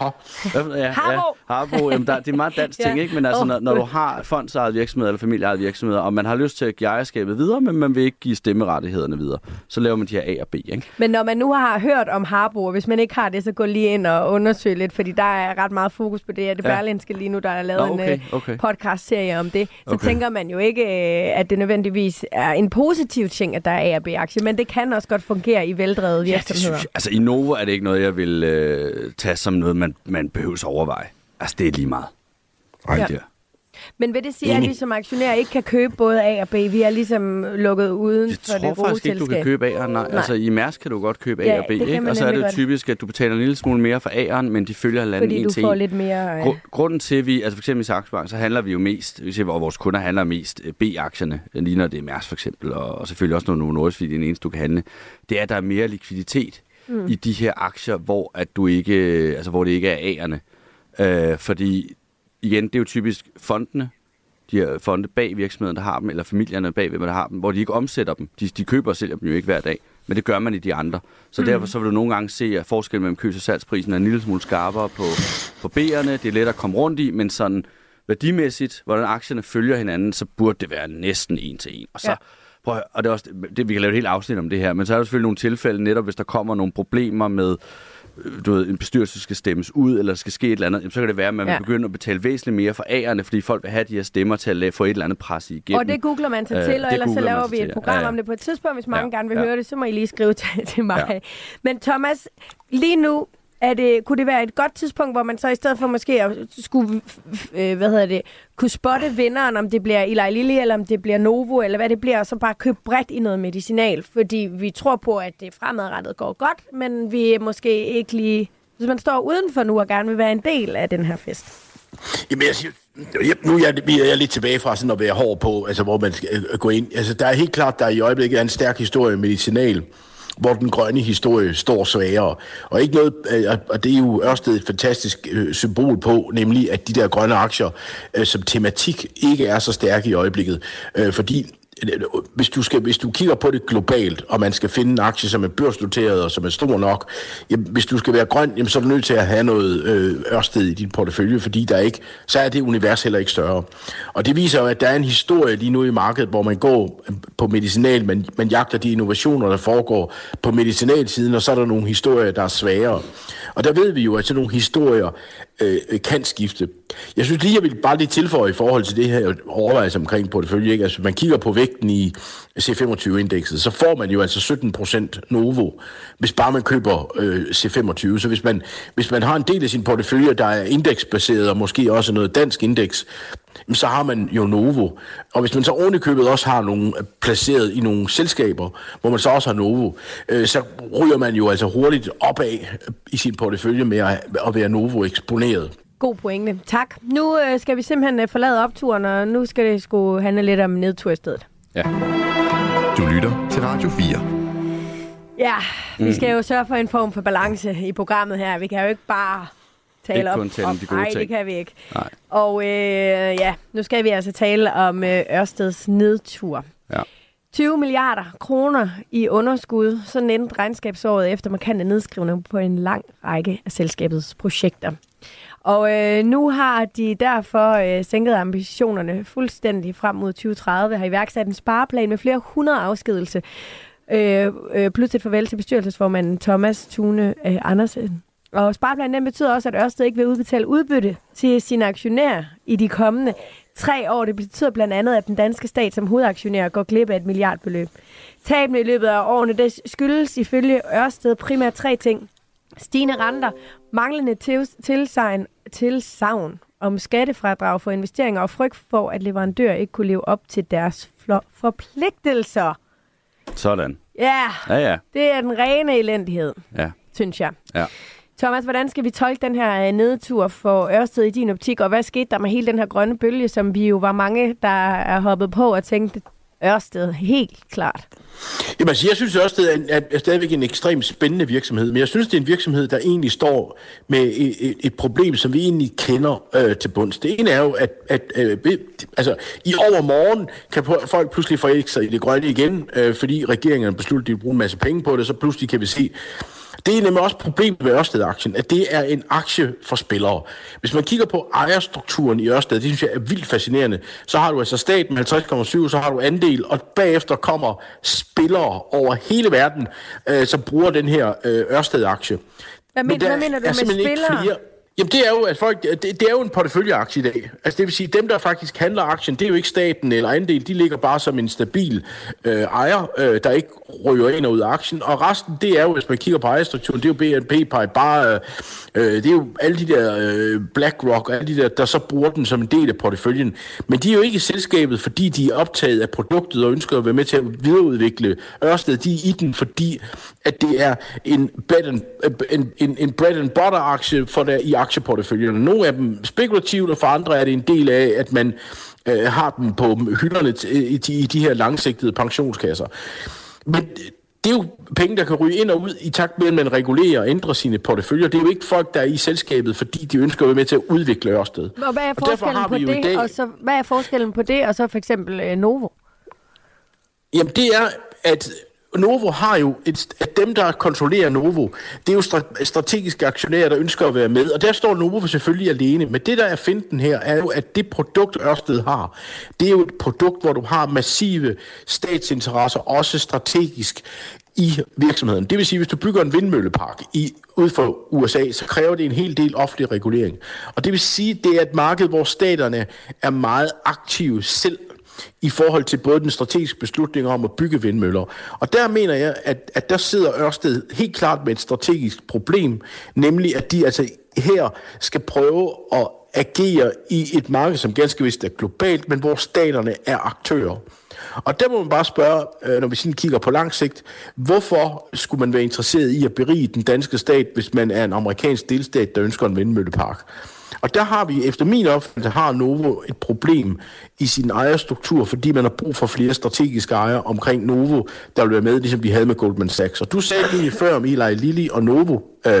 Harbo. Jamen, det er meget dansk ting, ikke? Men altså, når du har fondsejede virksomheder eller familieejede virksomheder, og man har lyst til at give ejerskabet videre, men man vil ikke give stemmerettighederne videre, så laver man de her A og B, ikke? Men når man nu har hørt om Harbo, og hvis man ikke har det, så gå lige ind og undersøg lidt, fordi der er ret meget fokus på det. Det Berlingske lige nu, der er lavet en podcast-serie om det. Så tænker man jo ikke, at det nødvendigvis er en positiv ting, at der er A- og B-aktier, men det kan også godt fungere i veldrevede virksomheder. Altså i Novo er det ikke noget, jeg vil tage som noget, man behøver at overveje. Altså det er lige meget. Ja. Men vil det sige, at vi som aktionærer ikke kan købe både A og B? Vi er ligesom lukket uden for det Jeg tror faktisk ikke, du kan købe A og nej. Altså i Mærsk kan du godt købe A og B, ikke? Og så er det jo typisk, at du betaler en lille smule mere for A'eren, men de følger hinanden en til en. Fordi du får lidt mere... Grunden til, at vi, altså for eksempel i Saxo Bank, så handler vi jo mest, hvor vores kunder handler mest B-aktierne, lige når det er Mærsk for eksempel, og selvfølgelig også Novo Nordisk, fordi det er den eneste, du kan handle. Det er, at der er mere likviditet i de her aktier, hvor det ikke er A'erne. Fordi igen, det er jo typisk fondene, de her fonde bag virksomheden, der har dem, eller familierne bag, hvem der har dem, hvor de ikke omsætter dem. De køber og sælger dem jo ikke hver dag, men det gør man i de andre. Så derfor så vil du nogle gange se, at forskellen mellem købs- og salgsprisen er en lille smule skarpere på B'erne. Det er let at komme rundt i, men sådan værdimæssigt, hvordan aktierne følger hinanden, så burde det være næsten 1 til 1. Og så og det er også det, vi kan lave et helt afsnit om det her, men så er der selvfølgelig nogle tilfælde, netop hvis der kommer nogle problemer med en bestyrelse skal stemmes ud, eller skal ske et eller andet, så kan det være, at man vil begynde at betale væsentligt mere for A'erne, fordi folk vil have de her stemmer til at få et eller andet pres igennem. Og det googler man sig til, og ellers så laver vi et program om det på et tidspunkt. Hvis mange gerne vil høre det, så må I lige skrive til mig. Ja. Men Thomas, lige nu, kunne det være et godt tidspunkt, hvor man så i stedet for måske at skulle, kunne spotte vinderen, om det bliver Eli Lilly, eller om det bliver Novo, eller hvad det bliver, og så bare købe bredt i noget medicinal, fordi vi tror på, at det fremadrettet går godt, men vi måske ikke lige, hvis man står udenfor nu og gerne vil være en del af den her fest. Jamen, jeg siger, nu er jeg lidt tilbage fra sådan at være hård på, altså hvor man skal gå ind. Altså, der er helt klart, der i øjeblikket er en stærk historie medicinal, hvor den grønne historie står svagere. Og ikke noget, og det er jo Ørsted et fantastisk symbol på, nemlig at de der grønne aktier som tematik ikke er så stærke i øjeblikket. Fordi hvis du kigger på det globalt, og man skal finde en aktie, som er børsnoteret og som er stor nok, jamen, hvis du skal være grøn, jamen, så er du nødt til at have noget Ørsted i din portefølje, fordi så er det univers heller ikke større. Og det viser jo, at der er en historie lige nu i markedet, hvor man går på medicinal, man jagter de innovationer, der foregår på medicinalsiden, og så er der nogle historier, der er svagere. Og der ved vi jo, at sådan nogle historier kan skifte. Jeg synes lige, jeg vil bare lige tilføje i forhold til det her overvejelse omkring portefølje. Ikke? Altså, man kigger på vægten i C25-indekset, så får man jo altså 17% Novo, hvis bare man køber C25. Så hvis man har en del af sin portefølje, der er indeksbaseret, og måske også noget dansk indeks, så har man jo Novo. Og hvis man så ovenikøbet også har nogle placeret i nogle selskaber, hvor man så også har Novo, så ryger man jo altså hurtigt opad i sin portefølje med at være Novo eksponeret. God pointe. Tak. Nu skal vi simpelthen forlade opturen, og nu skal det sgu handle lidt om nedtur i stedet. Ja. Du lytter til Radio 4. Ja, vi skal jo sørge for en form for balance i programmet her. Vi kan jo ikke bare tale om... Nej, det kan vi ikke. Nej. Og nu skal vi altså tale om Ørsteds nedtur. Ja. 20 milliarder kroner i underskud, sådan endte regnskabsåret efter markante nedskrivninger på en lang række af selskabets projekter. Og nu har de derfor sænket ambitionerne fuldstændig frem mod 2030, har iværksat en spareplan med flere 100 afskedelser, plus et farvel til bestyrelsesformanden Thomas Thune Andersen. Og spareplanen den betyder også, at Ørsted ikke vil udbetale udbytte til sine aktionærer i de kommende 3 år. Det betyder blandt andet, at den danske stat som hovedaktionær går glip af et milliardbeløb. Tabene i løbet af årene, det skyldes ifølge Ørsted primært 3 ting. Stigende renter, manglende tilsagn om skattefradrag for investeringer og frygt for, at leverandører ikke kunne leve op til deres forpligtelser. Sådan. Ja, Ja. Det er den rene elendighed, synes jeg. Ja. Thomas, hvordan skal vi tolke den her nedtur for Ørsted i din optik, og hvad skete der med hele den her grønne bølge, som vi jo var mange, der er hoppet på og tænkte, Ørsted helt klart? Jamen, jeg synes også, det er stadigvæk en ekstremt spændende virksomhed, men jeg synes, det er en virksomhed, der egentlig står med et problem, som vi egentlig kender til bunds. Det ene er jo, at i overmorgen kan folk pludselig forelske sig i det grønne igen, fordi regeringen har besluttet, at de vil bruge en masse penge på det, så pludselig kan vi se. Det er nemlig også problemet med Ørsted-aktien, at det er en aktie for spillere. Hvis man kigger på ejerstrukturen i Ørsted, det synes jeg er vildt fascinerende, så har du altså staten med 50,7, så har du andel, og bagefter kommer spillere over hele verden, som bruger den her Ørsted-aktie. Hvad mener du med spillere? Jamen det er jo, at folk, det er jo en porteføljeaktie i dag. Altså det vil sige, dem der faktisk handler aktien, det er jo ikke staten eller andel, de ligger bare som en stabil ejer, der ikke ryger ind og ud af aktien. Og resten, det er jo, hvis man kigger på ejerstrukturen, det er jo BNP Paribas, det er jo alle de der BlackRock og alle de der så bruger den som en del af porteføljen. Men de er jo ikke i selskabet, fordi de er optaget af produktet og ønsker at være med til at videreudvikle Ørsted. De er i den, fordi at det er en bread and butter aktie for der i aktieporteføljerne. Nogle af dem spekulativt, og for andre er det en del af, at man har dem på hylderne i de her langsigtede pensionskasser. Men det er jo penge, der kan ryge ind og ud i takt med, at man regulerer og ændrer sine porteføljer. Det er jo ikke folk, der er i selskabet, fordi de ønsker at være med til at udvikle Ørsted. Og hvad er forskellen på det, hvad er forskellen på det, og så for eksempel Novo? Jamen det er, at Novo har jo, at dem, der kontrollerer Novo, det er jo strategiske aktionærer, der ønsker at være med, og der står Novo selvfølgelig alene. Men det, der er finten her, er jo, at det produkt, Ørsted har, det er jo et produkt, hvor du har massive statsinteresser, også strategisk i virksomheden. Det vil sige, hvis du bygger en vindmøllepark ud for USA, så kræver det en hel del offentlig regulering. Og det vil sige, det er et marked, hvor staterne er meget aktive selv, i forhold til både den strategiske beslutning om at bygge vindmøller. Og der mener jeg, at der sidder Ørsted helt klart med et strategisk problem, nemlig at de altså her skal prøve at agere i et marked, som ganske vist er globalt, men hvor staterne er aktører. Og der må man bare spørge, når vi sådan kigger på lang sigt, hvorfor skulle man være interesseret i at berige den danske stat, hvis man er en amerikansk delstat, der ønsker en vindmøllepark? Og der har vi, efter min opfattelse, har Novo et problem i sin ejerstruktur, fordi man har brug for flere strategiske ejere omkring Novo, der vil være med, ligesom vi havde med Goldman Sachs. Og du sagde lige før om Eli Lilly og Novo,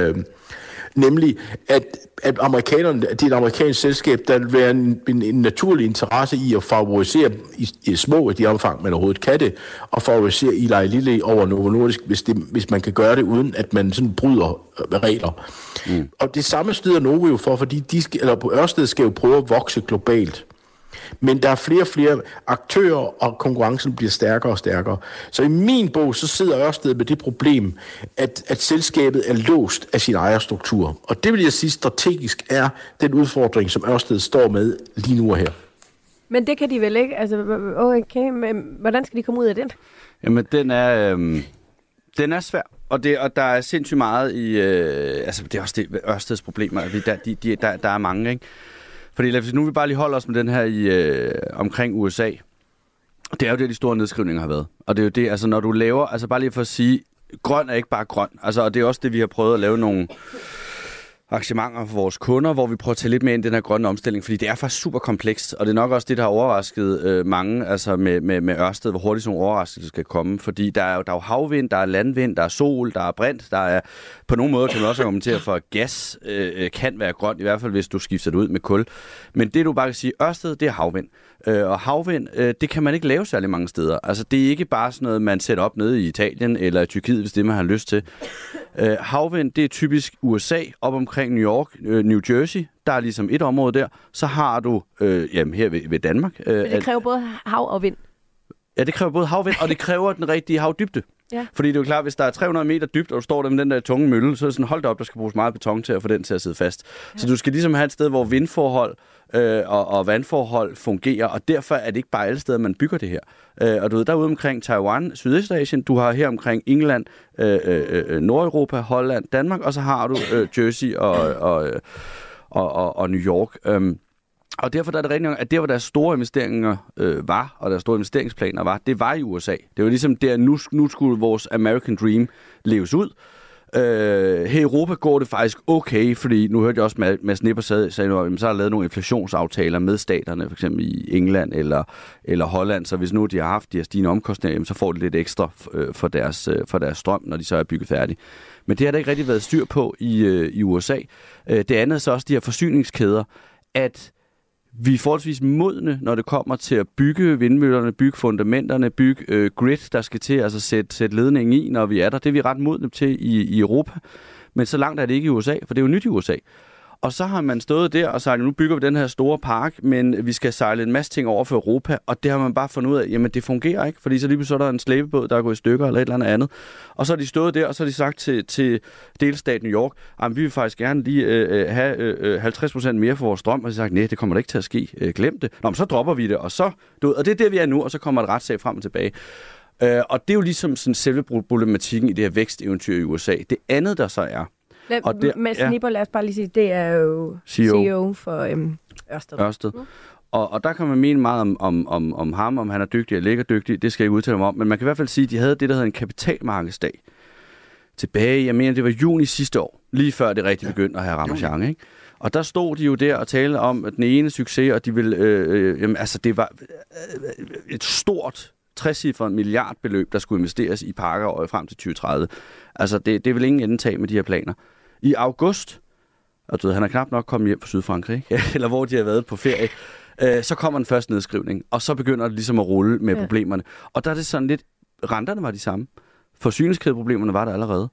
nemlig at amerikanerne, det er et amerikansk selskab, der vil være en naturlig interesse i at favorisere i små af de omfang, man overhovedet kan det, og favorisere Eli Lilly over Novo Nordisk, hvis man kan gøre det, uden at man sådan bryder regler. Mm. Og det samme styder Novo jo for, fordi Ørsted skal jo prøve at vokse globalt. Men der er flere og flere aktører, og konkurrencen bliver stærkere og stærkere. Så i min bog, så sidder Ørsted med det problem, at selskabet er låst af sin ejerstruktur. Og det vil jeg sige strategisk er den udfordring, som Ørsted står med lige nu og her. Men det kan de vel ikke? Altså, okay, men hvordan skal de komme ud af den? Jamen, den er svær. Og der er sindssygt meget i... det er også det Ørsteds problemer. Der er mange, ikke? Fordi hvis nu vi bare lige holder os med den her omkring USA, det er jo det, de store nedskrivninger har været. Og det er jo det, altså når du laver, altså bare lige for at sige, grøn er ikke bare grøn. Altså, og det er også det, vi har prøvet at lave nogle arrangementer for vores kunder, hvor vi prøver at tage lidt mere ind i den her grønne omstilling, fordi det er faktisk super komplekst, og det er nok også det, der har overrasket mange, altså med Ørsted, hvor hurtigt sådan nogle overraskelser skal komme, fordi der er jo havvind, der er landvind, der er sol, der er brint, der er på nogle måder kan man også argumentere for, at gas kan være grønt, i hvert fald hvis du skifter det ud med kul. Men det du bare kan sige, Ørsted, det er havvind. Og havvind, det kan man ikke lave særlig mange steder. Altså det er ikke bare sådan noget, man sætter op nede i Italien eller i Tyrkiet, hvis det man har lyst til. Havvind, det er typisk USA, op omkring New York, New Jersey. Der er ligesom et område der. Så har du her ved Danmark. Men det kræver både hav og vind. Ja, det kræver både havvind, og det kræver den rigtige havdybde. Ja. Fordi det er jo klart, hvis der er 300 meter dybt, og du står der med den der tunge mølle, så er det sådan, hold da op, der skal bruges meget beton til at få den til at sidde fast. Ja. Så du skal ligesom have et sted, hvor vindforhold og vandforhold fungerer, og derfor er det ikke bare alle steder, man bygger det her. Og du ved, derude omkring Taiwan, Sydøstasien, du har her omkring England, Nordeuropa, Holland, Danmark, og så har du Jersey og New York. Og derfor er det rigtigt, at der, hvor deres store investeringer var, og deres store investeringsplaner var, det var i USA. Det var ligesom der, nu skulle vores American Dream leves ud. Her i Europa går det faktisk okay, fordi nu hørte jeg også Mads Nipper sagde, så har der lavet nogle inflationsaftaler med staterne, for eksempel i England eller Holland, så hvis nu de har haft de her stigende omkostninger, så får de lidt ekstra for deres strøm, når de så er bygget færdigt. Men det har der ikke rigtig været styr på i USA. Det andet er så også de her forsyningskæder, at vi er forholdsvis modne, når det kommer til at bygge vindmøllerne, bygge fundamenterne, bygge grid, der skal til, altså sætte ledningen i, når vi er der. Det er vi ret modne til i Europa, men så langt er det ikke i USA, for det er jo nyt i USA. Og så har man stået der og sagt, nu bygger vi den her store park, men vi skal sejle en masse ting over for Europa, og det har man bare fundet ud af, jamen det fungerer ikke, fordi så lige pludselig er der en slæbebåd, der er gået i stykker eller et eller andet. Og så har de stået der, og så har de sagt til delstat New York, at vi vil faktisk gerne lige have 50% mere for vores strøm, og de har sagt, nej, det kommer da ikke til at ske, glem det. Nå, men så dropper vi det, og det er der, vi er nu, og så kommer et retssag frem og tilbage. Og det er jo ligesom sådan selve problematikken i det her væksteventyr i USA. Det andet, der så er, Mads Nipper, lad os bare lige sige, det er jo CEO for Ørsted. Og der kan man mene meget om ham, om han er dygtig eller ikke dygtig, det skal jeg ikke udtale mig om, men man kan i hvert fald sige, at de havde det, der hedder en kapitalmarkedsdag tilbage, jeg mener, det var juni sidste år, lige før det rigtig begyndte at have ramachan, ikke? Og der stod de jo der og talte om den ene succes, og de ville, det var et stort 60-cifret milliardbeløb, der skulle investeres i parker og frem til 2030. Altså, det er vel ingen endetag med de her planer. I august, og du ved, han er knap nok kommet hjem fra Sydfrankrig, eller hvor de har været på ferie, så kommer den første nedskrivning, og så begynder det ligesom at rulle med problemerne. Og der er det sådan lidt, renterne var de samme. Forsyningskædeproblemerne var der allerede.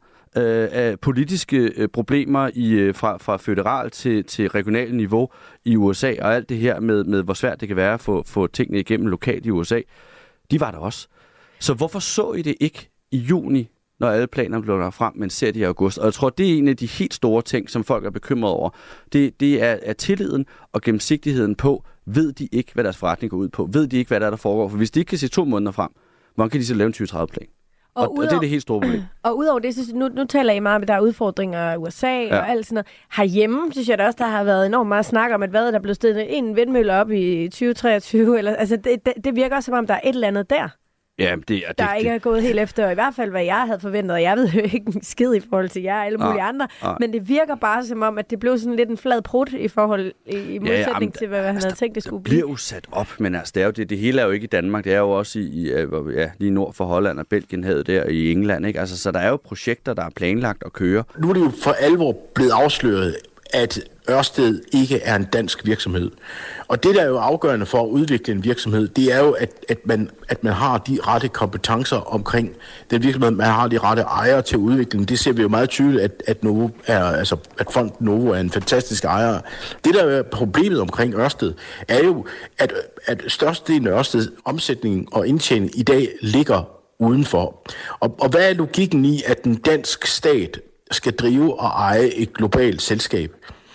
Politiske problemer fra føderal til regionalt niveau i USA, og alt det her med hvor svært det kan være at få tingene igennem lokalt i USA, de var der også. Så hvorfor så I det ikke i juni, når alle planer blev lagt frem, men ser det i august? Og jeg tror, det er en af de helt store ting, som folk er bekymrede over. Det er tilliden og gennemsigtigheden på, ved de ikke, hvad deres forretning går ud på? Ved de ikke, hvad der foregår? For hvis de ikke kan se 2 måneder frem, hvordan kan de så lave en 2030-plan? Og det er det helt store problem. Og udover det, så nu taler I meget om, at der er udfordringer i USA og alt sådan noget. Herhjemme, synes jeg da også, der har været enormt meget snak om, at hvad der blev stillet en vindmølle op i 2023. Eller, altså det virker også, som om der er et eller andet der. Ja, der ikke er gået helt efter, og i hvert fald, hvad jeg havde forventet, og jeg ved jo ikke en skid i forhold til jer og alle mulige andre, men det virker bare som om, at det blev sådan lidt en flad prut i forhold i modsætning til, hvad han havde tænkt, det skulle blive. Det bliver jo sat op, men altså, det er jo det hele er jo ikke i Danmark, det er jo også lige nord for Holland og Belgien havde der i England, ikke? Altså, så der er jo projekter, der er planlagt at køre. Nu er det jo for alvor blevet afsløret, at Ørsted ikke er en dansk virksomhed. Og det, der er jo afgørende for at udvikle en virksomhed, det er jo, at man har de rette kompetencer omkring den virksomhed, man har de rette ejere til udviklingen. Det ser vi jo meget tydeligt, at Fonden Novo er en fantastisk ejer. Det, der er problemet omkring Ørsted, er jo, at størstedelen af Ørsteds omsætning og indtjening i dag ligger udenfor. Og hvad er logikken i, at den dansk stat skal drive og eje et globalt selskab?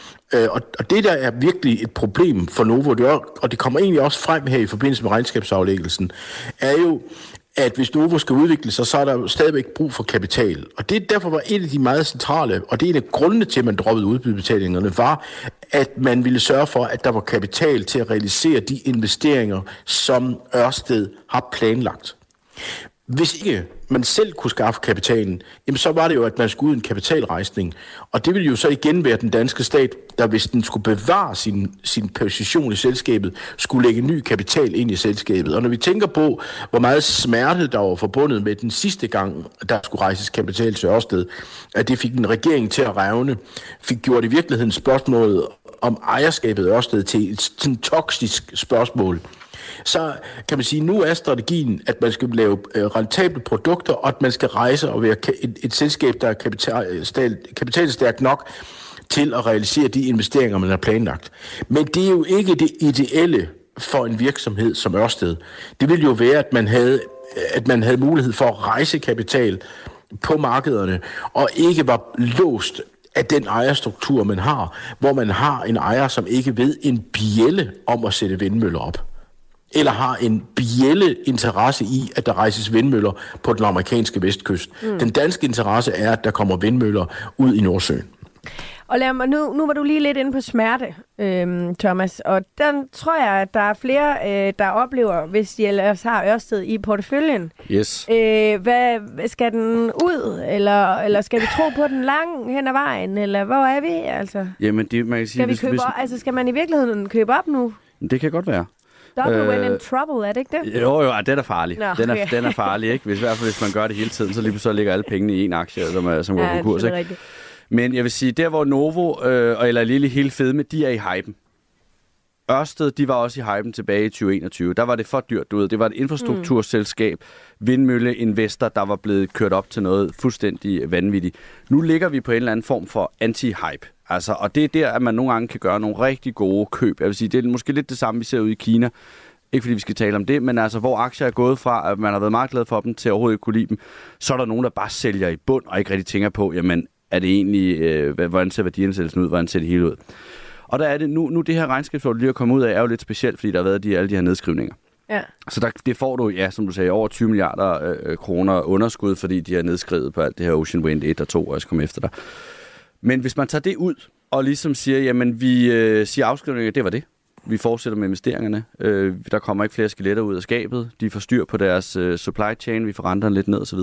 Og det, der er virkelig et problem for Novo, og det kommer egentlig også frem her i forbindelse med regnskabsaflæggelsen, er jo, at hvis Novo skal udvikle sig, så er der jo stadigvæk brug for kapital. Og det derfor var et af de meget centrale, og det er en af grundene til, at man droppede udbyttebetalingerne, var, at man ville sørge for, at der var kapital til at realisere de investeringer, som Ørsted har planlagt. Hvis ikke man selv kunne skaffe kapitalen, jamen så var det jo, at man skulle ud i en kapitalrejsning. Og det ville jo så igen være den danske stat, der hvis den skulle bevare sin position i selskabet, skulle lægge ny kapital ind i selskabet. Og når vi tænker på, hvor meget smerte der var forbundet med den sidste gang, der skulle rejses kapital til Ørsted, at det fik en regering til at revne, fik gjort i virkeligheden spørgsmålet om ejerskabet af Ørsted til et sådan toksisk spørgsmål. Så kan man sige, nu er strategien, at man skal lave rentable produkter, og at man skal rejse og være et selskab, der er kapitalstærkt nok til at realisere de investeringer, man har planlagt. Men det er jo ikke det ideelle for en virksomhed som Ørsted. Det ville jo være, at man havde mulighed for at rejse kapital på markederne, og ikke var låst af den ejerstruktur, man har, hvor man har en ejer, som ikke ved en bjælle om at sætte vindmøller op. Eller har en bjælle interesse i, at der rejses vindmøller på den amerikanske vestkyst. Den danske interesse er, at der kommer vindmøller ud i Nordsøen. Og lad mig, nu var du lige lidt inde på smerte, Thomas, og den tror jeg, at der er flere, der oplever, hvis de ellers har Ørsted i porteføljen. Yes. Hvad skal den ud, eller skal vi tro på den lang hen ad vejen, eller hvor er vi? Altså, jamen, det, man kan sige, skal man i virkeligheden købe op nu? Det kan godt være. Double when in trouble, er det ikke det? Jo, den er farlig. Nå, den er farlig, ikke? I hvert fald, hvis man gør det hele tiden, så lige pludselig ligger alle pengene i en aktie, som går konkurs, ikke? Rigtigt. Men jeg vil sige, der hvor Novo eller Lille hele Fedme, de er i hypen. Ørsted, de var også i hypen tilbage i 2021. Der var det for dyrt, du ved. Det var et infrastrukturselskab, vindmølleinvestor, der var blevet kørt op til noget fuldstændig vanvittigt. Nu ligger vi på en eller anden form for anti-hype. Altså, og det er der, at man nogle gange kan gøre nogle rigtig gode køb. Jeg vil sige, det er måske lidt det samme, vi ser ude i Kina. Ikke fordi vi skal tale om det, men altså, hvor aktier er gået fra, at man har været meget glad for dem, til overhovedet ikke kunne lide dem, så er der nogen, der bare sælger i bund, og ikke rigtig tænker på, jamen, er det egentlig, hvordan ser værdiansættelsen ud, hvordan ser det hele ud. Og der er det, nu det her regnskabsår, du lige er kommet ud af, er jo lidt specielt, fordi der har været alle de her nedskrivninger. Ja. Så det får du, ja, som du sagde, over 20 milliarder kroner underskud, fordi de har nedskrevet på alt det her Ocean Wind 1 og 2, og jeg skal komme efter dig. Men hvis man tager det ud, og ligesom siger, jamen vi siger afskrivninger, det var det. Vi fortsætter med investeringerne. Der kommer ikke flere skeletter ud af skabet. De får styr på deres supply chain. Vi får renterne lidt ned osv.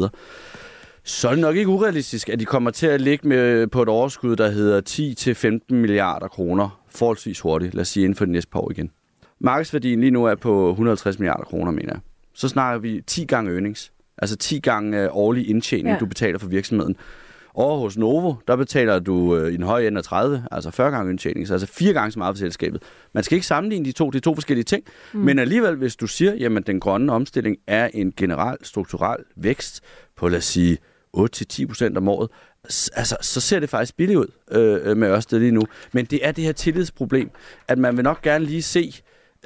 Så er det nok ikke urealistisk, at de kommer til at ligge på et overskud, der hedder 10-15 milliarder kroner forholdsvis hurtigt. Lad os sige inden for det næste par år igen. Markedsværdien lige nu er på 150 milliarder kroner, mener jeg. Så snakker vi 10 gange earnings. Altså 10 gange årlig indtjening, du betaler for virksomheden. Over hos Novo, der betaler du i den høje ende af 30, altså 40 gange indtjening, så altså 4 gange så meget for selskabet. Man skal ikke sammenligne de to, det er to forskellige ting, men alligevel, hvis du siger, jamen den grønne omstilling er en generel strukturel vækst på, lad os sige, 8-10% om året, altså, så ser det faktisk billigt ud med Ørsted lige nu. Men det er det her tillidsproblem, at man vil nok gerne lige se,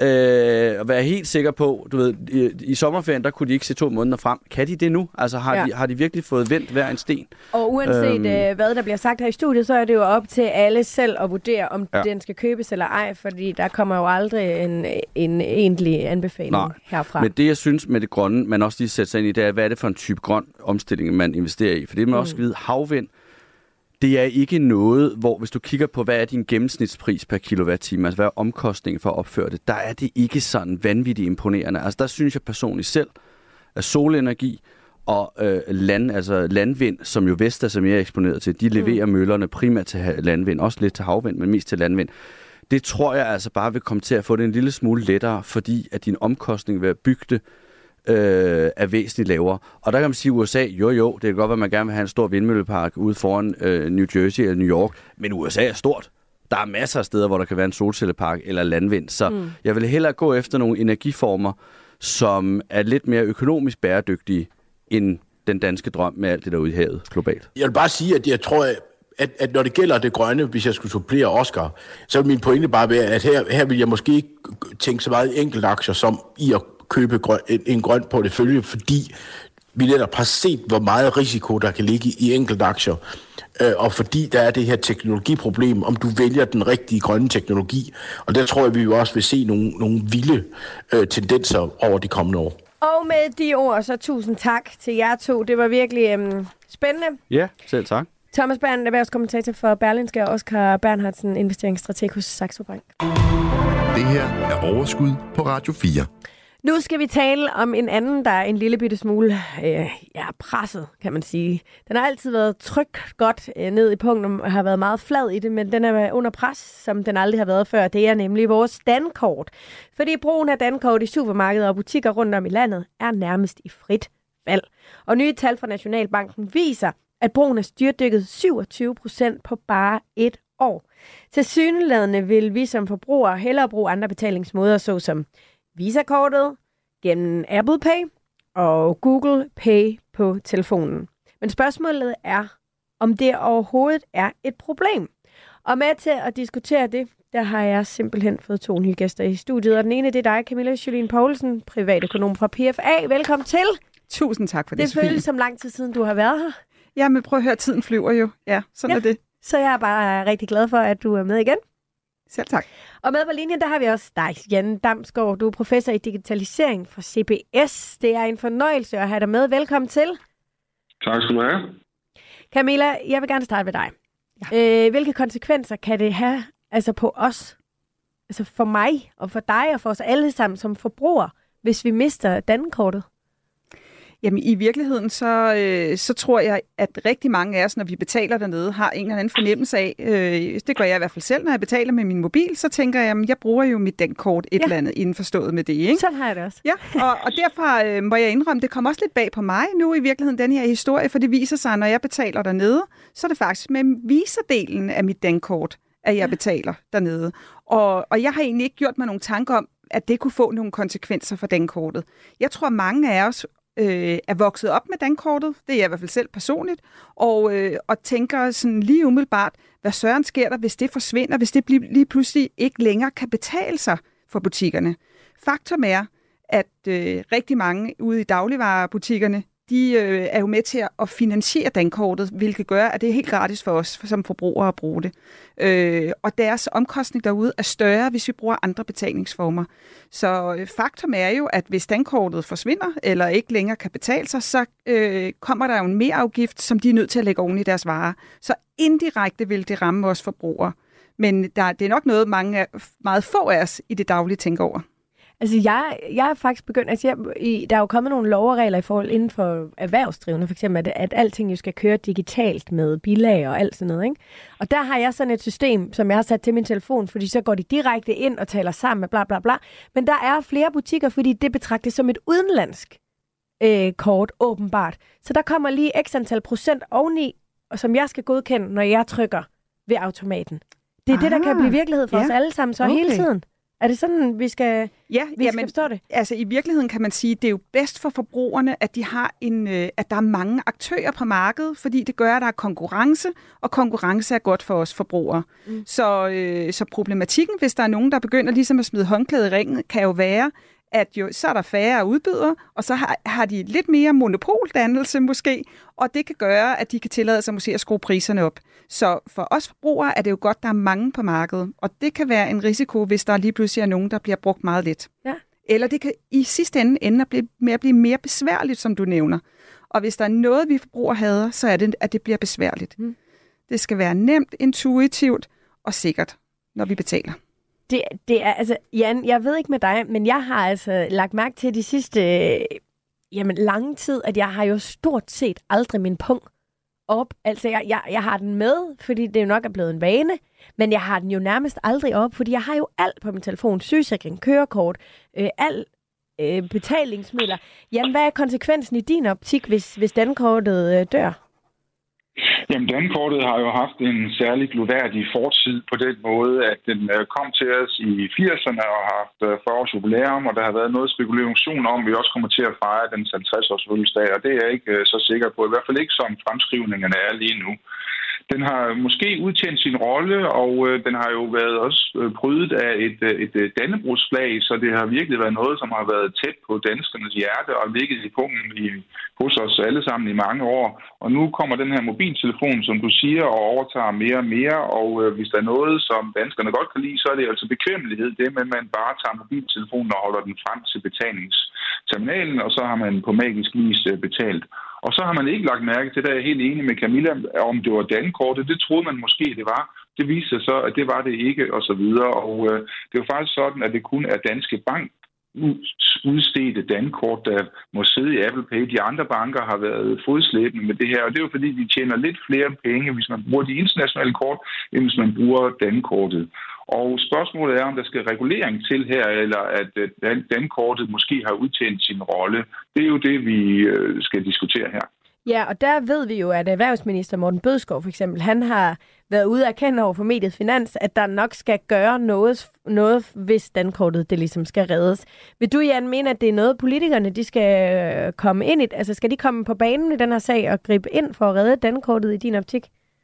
og være helt sikker på, du ved, i sommerferien, der kunne de ikke se 2 måneder frem. Kan de det nu? Altså har de virkelig fået vendt hver en sten? Og uanset hvad der bliver sagt her i studiet, så er det jo op til alle selv at vurdere, om den skal købes eller ej, fordi der kommer jo aldrig en egentlig anbefaling herfra. Men det, jeg synes med det grønne, man også lige sætter sig ind i, det er, hvad er det for en type grøn omstilling, man investerer i? For det man også skal vide, havvind, det er ikke noget, hvor hvis du kigger på, hvad er din gennemsnitspris per kilowatt-time, altså hvad er omkostningen for at opføre det, der er det ikke sådan vanvittigt imponerende. Altså der synes jeg personligt selv, at solenergi og landvind, som jo Vestas er mere eksponeret til, de leverer møllerne primært til landvind, også lidt til havvind, men mest til landvind. Det tror jeg altså bare vil komme til at få det en lille smule lettere, fordi at din omkostning ved at bygge det er væsentligt lavere. Og der kan man sige, at USA, jo, det kan godt være, at man gerne vil have en stor vindmøllepark ude foran New Jersey eller New York, men USA er stort. Der er masser af steder, hvor der kan være en solcellepark eller landvind. Så jeg vil hellere gå efter nogle energiformer, som er lidt mere økonomisk bæredygtige end den danske drøm med alt det der ude i havet globalt. Jeg vil bare sige, at jeg tror, at når det gælder det grønne, hvis jeg skulle supplere Oscar, så vil min pointe bare være, at her vil jeg måske ikke tænke så meget enkeltaktier som i at købe en grøn portefølje, fordi vi netop har set, hvor meget risiko der kan ligge i enkeltaktier, og fordi der er det her teknologiproblem, om du vælger den rigtige grønne teknologi. Og der tror jeg, vi jo også vil se nogle vilde tendenser over de kommende år. Og med de ord, så tusind tak til jer to. Det var virkelig spændende. Ja, selv tak. Thomas Bernd, erhvervskommentator for Berlingske, og Oscar Bernhardsen, investeringsstrateg hos Saxo Bank. Det her er Overskud på Radio 4. Nu skal vi tale om en anden, der er en lille bitte smule presset, kan man sige. Den har altid været trykt godt ned i punkten og har været meget flad i det, men den er under pres, som den aldrig har været før. Det er nemlig vores dankort. Fordi brugen af dankort i supermarkeder og butikker rundt om i landet er nærmest i frit fald. Og nye tal fra Nationalbanken viser, at brugen er styrtdykket 27% på bare et år. Tilsyneladende vil vi som forbrugere hellere bruge andre betalingsmåder, såsom Visa-kortet, gennem Apple Pay og Google Pay på telefonen. Men spørgsmålet er, om det overhovedet er et problem. Og med til at diskutere det, der har jeg simpelthen fået 2 nye gæster i studiet. Og den ene, det er dig, Camilla Jolene Poulsen, privatøkonom fra PFA. Velkommen til. Tusind tak for det, Det føles som lang tid siden, du har været her. Ja, men prøv at høre, tiden flyver jo. Ja, sådan er det. Så jeg er bare rigtig glad for, at du er med igen. Selv tak. Og med på linjen, der har vi også dig, Jan Damsgaard. Du er professor i digitalisering fra CBS. Det er en fornøjelse at have dig med. Velkommen til. Tak skal du have. Camilla, jeg vil gerne starte med dig. Ja. Hvilke konsekvenser kan det have på os, altså for mig og for dig og for os alle sammen som forbrugere, hvis vi mister dankortet? Jamen i virkeligheden, så tror jeg, at rigtig mange af os, når vi betaler dernede, har en eller anden fornemmelse af, det gør jeg i hvert fald selv, når jeg betaler med min mobil, så tænker jeg, at jeg bruger jo mit dankort et eller andet indforstået med det, ikke? Sådan har jeg det også. Ja, og derfor må jeg indrømme, det kommer også lidt bag på mig nu i virkeligheden, den her historie, for det viser sig, når jeg betaler dernede, så er det faktisk med viserdelen af mit dankort, at jeg betaler dernede. Og jeg har egentlig ikke gjort mig nogle tanker om, at det kunne få nogle konsekvenser for dankortet. Jeg tror, mange af os er vokset op med dankortet, det er jeg i hvert fald selv personligt, og tænker sådan lige umiddelbart, hvad søren sker der, hvis det forsvinder, hvis det lige pludselig ikke længere kan betale sig for butikkerne. Faktum er, at rigtig mange ude i dagligvarebutikkerne, de er jo med til at finansiere dankortet, hvilket gør, at det er helt gratis for os som forbrugere at bruge det. Og deres omkostning derude er større, hvis vi bruger andre betalingsformer. Så faktum er jo, at hvis dankortet forsvinder, eller ikke længere kan betale sig, så kommer der jo en merafgift, som de er nødt til at lægge oven i deres varer. Så indirekte vil det ramme os forbrugere. Men det er nok noget, meget få af os i det daglige tænker over. Altså, jeg er faktisk begyndt... der er jo kommet nogle lov og regler i forhold inden for erhvervsdrivende, for eksempel, at alting jo skal køre digitalt med bilag og alt sådan noget, ikke? Og der har jeg sådan et system, som jeg har sat til min telefon, fordi så går de direkte ind og taler sammen med bla bla bla. Men der er flere butikker, fordi det betragtes som et udenlandsk kort, åbenbart. Så der kommer lige x antal procent oveni, og som jeg skal godkende, når jeg trykker ved automaten. Det er det, der kan blive virkelighed for os alle sammen, så hele tiden. Er det sådan, vi skal forstå det? Altså i virkeligheden kan man sige, at det er jo bedst for forbrugerne, at de har at der er mange aktører på markedet, fordi det gør, at der er konkurrence, og konkurrence er godt for os forbrugere. Så problematikken, hvis der er nogen, der begynder ligesom at smide håndklædet i ringen, kan jo være, at så er der færre udbydere, og så har de lidt mere monopoldannelse måske, og det kan gøre, at de kan tillade sig måske at skrue priserne op. Så for os forbrugere er det jo godt, der er mange på markedet, og det kan være en risiko, hvis der lige pludselig er nogen, der bliver brugt meget lidt. Ja. Eller det kan i sidste ende med at blive mere besværligt, som du nævner. Og hvis der er noget, vi forbrugere hader, så er det, at det bliver besværligt. Det skal være nemt, intuitivt og sikkert, når vi betaler. Det er, altså, Jan, jeg ved ikke med dig, men jeg har altså lagt mærke til de sidste lange tid, at jeg har jo stort set aldrig min pung op. Altså, jeg har den med, fordi det jo nok er blevet en vane, men jeg har den jo nærmest aldrig op, fordi jeg har jo alt på min telefon. Sygesikring, kørekort, betalingsmidler. Jan, hvad er konsekvensen i din optik, hvis dankortet dør? Jamen, dankortet har jo haft en særlig glorværdig fortid på den måde, at den kom til os i 80'erne og har haft 40 års jubilæum, og der har været noget spekulation om, at vi også kommer til at fejre den 50-års fødselsdag, og det er jeg ikke så sikker på, i hvert fald ikke som fremskrivningerne er lige nu. Den har måske udtjent sin rolle, og den har jo været også prydet af et dannebrogsflag, så det har virkelig været noget, som har været tæt på danskernes hjerte og ligget i pungen hos os alle sammen i mange år. Og nu kommer den her mobiltelefon, som du siger, og overtager mere og mere, og hvis der er noget, som danskerne godt kan lide, så er det altså bekvemmelighed, det med, at man bare tager mobiltelefonen og holder den frem til betalingsterminalen, og så har man på magisk vis betalt. Og så har man ikke lagt mærke til, der er jeg helt enig med Camilla, om det var dankortet. Det troede man måske, det var. Det viste sig så, at det var det ikke, og så videre. Og det er jo faktisk sådan, at det kun er Danske Bank udstedte dankort, der må sidde i Apple Pay. De andre banker har været fodslæbende med det her, og det er jo fordi, de tjener lidt flere penge, hvis man bruger de internationale kort, end hvis man bruger dankortet. Og spørgsmålet er, om der skal regulering til her, eller at dankortet måske har udtjent sin rolle. Det er jo det, vi skal diskutere her. Ja, og der ved vi jo, at erhvervsminister Morten Bødskov for eksempel, han har været ude at erkende over for mediet Finans, at der nok skal gøre noget hvis dankortet det ligesom skal reddes. Vil du, Jan, mene, at det er noget, politikerne de skal komme ind i? Altså skal de komme på banen i den her sag og gribe ind for at redde dankortet i din optik?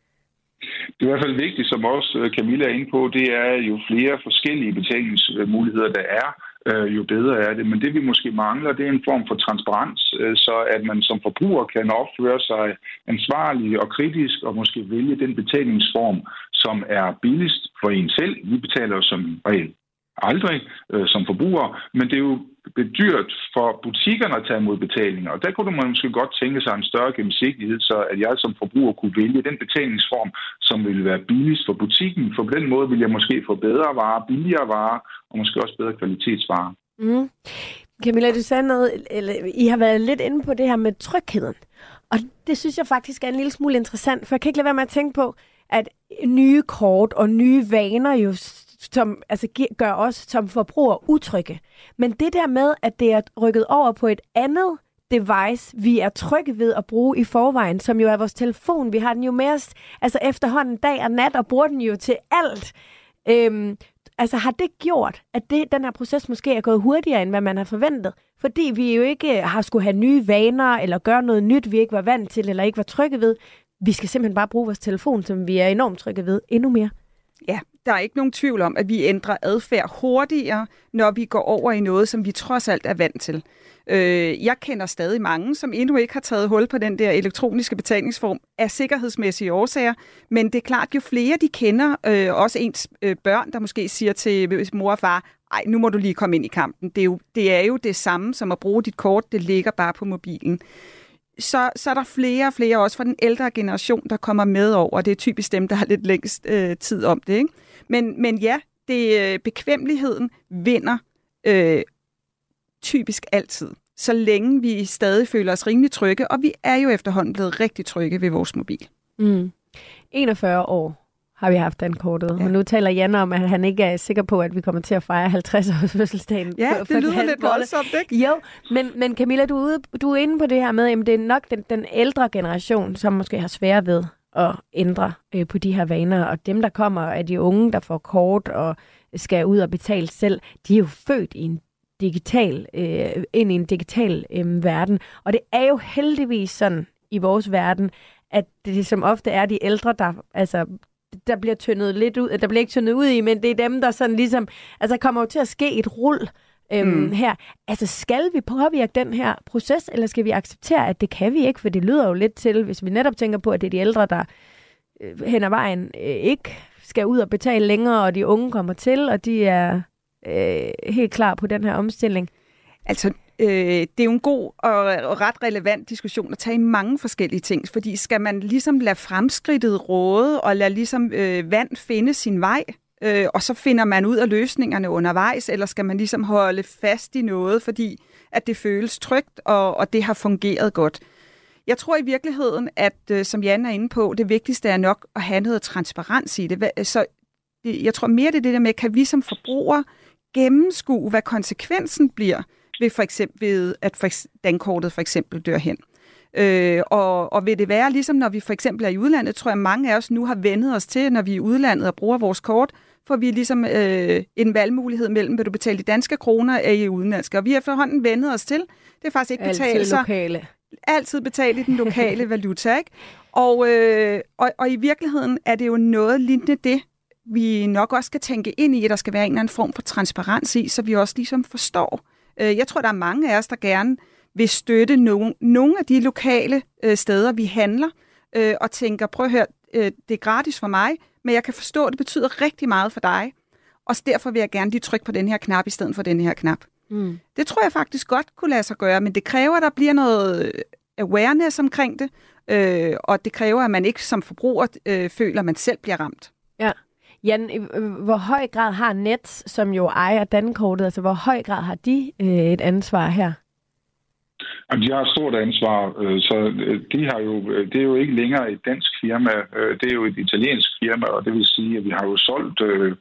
Det er i hvert fald vigtigt, som også Camilla er inde på, det er jo flere forskellige betalingsmuligheder, der er. Jo bedre er det. Men det, vi måske mangler, det er en form for transparens, så at man som forbruger kan opføre sig ansvarlig og kritisk og måske vælge den betalingsform, som er billigst for en selv. Vi betaler jo som regel aldrig som forbruger, men det er jo dyrt for butikkerne at tage imod betalinger. Og der kunne man måske godt tænke sig en større gennemsigtighed, så at jeg som forbruger kunne vælge den betalingsform, som ville være billigst for butikken. For på den måde vil jeg måske få bedre varer, billigere varer og måske også bedre kvalitetsvarer. Mm. Camilla, du sagde noget, eller I har været lidt inde på det her med trygheden. Og det synes jeg faktisk er en lille smule interessant, for jeg kan ikke lade være med at tænke på, at nye kort og nye vaner jo som, altså, gør os som forbrugere utrygge. Men det der med, at det er rykket over på et andet device, vi er trygge ved at bruge i forvejen, som jo er vores telefon. Vi har den jo med os altså efterhånden dag og nat, og bruger den jo til alt. Altså har det gjort, at den her proces måske er gået hurtigere, end hvad man har forventet? Fordi vi jo ikke har skulle have nye vaner, eller gøre noget nyt, vi ikke var vant til, eller ikke var trygge ved. Vi skal simpelthen bare bruge vores telefon, som vi er enormt trygge ved, endnu mere. Ja, der er ikke nogen tvivl om, at vi ændrer adfærd hurtigere, når vi går over i noget, som vi trods alt er vant til. Jeg kender stadig mange, som endnu ikke har taget hul på den der elektroniske betalingsform af sikkerhedsmæssige årsager, men det er klart, jo flere de kender, også ens børn, der måske siger til mor og far, ej, nu må du lige komme ind i kampen. Det er jo det samme som at bruge dit kort, det ligger bare på mobilen. Så er der flere og flere også fra den ældre generation, der kommer med over. Det er typisk dem, der har lidt længst tid om det. Ikke? Men ja, bekvemmeligheden vinder typisk altid, så længe vi stadig føler os rimelig trygge, og vi er jo efterhånden blevet rigtig trygge ved vores mobil. 41 år har vi haft dankortet, ja. Og nu taler Jan om, at han ikke er sikker på, at vi kommer til at fejre 50-års fødselsdagen. Ja, det lyder lidt voldsomt, ikke? Jo, men Camilla, du er inde på det her med, at det er nok den ældre generation, som måske har svært ved at ændre på de her vaner, og dem, der kommer af de unge, der får kort og skal ud og betale selv, de er jo født ind i en digital verden. Og det er jo heldigvis sådan i vores verden, at det som ofte er de ældre, der bliver tyndet lidt ud, der bliver ikke tyndet ud i, men det er dem, der sådan ligesom, altså kommer jo til at ske et rul her. Altså skal vi påvirke den her proces, eller skal vi acceptere, at det kan vi ikke, for det lyder jo lidt til, hvis vi netop tænker på, at det er de ældre, der hen ad vejen ikke skal ud og betale længere, og de unge kommer til, og de er helt klar på den her omstilling. Altså, det er jo en god og ret relevant diskussion at tage i mange forskellige ting, fordi skal man ligesom lade fremskridtet råde, og lade ligesom vand finde sin vej, og så finder man ud af løsningerne undervejs, eller skal man ligesom holde fast i noget, fordi at det føles trygt, og det har fungeret godt. Jeg tror i virkeligheden, at som Jan er inde på, det vigtigste er nok at have noget transparens i det. Så jeg tror mere, det er det der med, kan vi som forbrugere gennemskue, hvad konsekvensen bliver, ved for eksempel ved, at dankortet for eksempel dør hen. Og vil det være, ligesom når vi for eksempel er i udlandet, tror jeg mange af os nu har vendet os til, når vi er i udlandet og bruger vores kort, får vi ligesom en valgmulighed mellem, vil du betale i danske kroner eller i udenlandske. Og vi har efterhånden vendet os til. Det er faktisk ikke betale sig. Altid betale i den lokale valuta, ikke? Og i virkeligheden er det jo noget lignende det, vi nok også skal tænke ind i, at der skal være en eller anden form for transparens i, så vi også ligesom forstår. Jeg tror, der er mange af os, der gerne vil støtte nogle af de lokale steder, vi handler, og tænker, prøv at høre, det er gratis for mig, men jeg kan forstå, at det betyder rigtig meget for dig, og derfor vil jeg gerne lige trykke på den her knap, i stedet for den her knap. Det tror jeg faktisk godt kunne lade sig gøre, men det kræver, at der bliver noget awareness omkring det, og det kræver, at man ikke som forbruger føler, at man selv bliver ramt. Ja. Jan, hvor høj grad har Nets, som jo ejer Dankortet, altså hvor høj grad har de et ansvar her? Jamen, de har et stort ansvar, så det er jo ikke længere et dansk firma, det er jo et italiensk firma, og det vil sige, at vi har jo solgt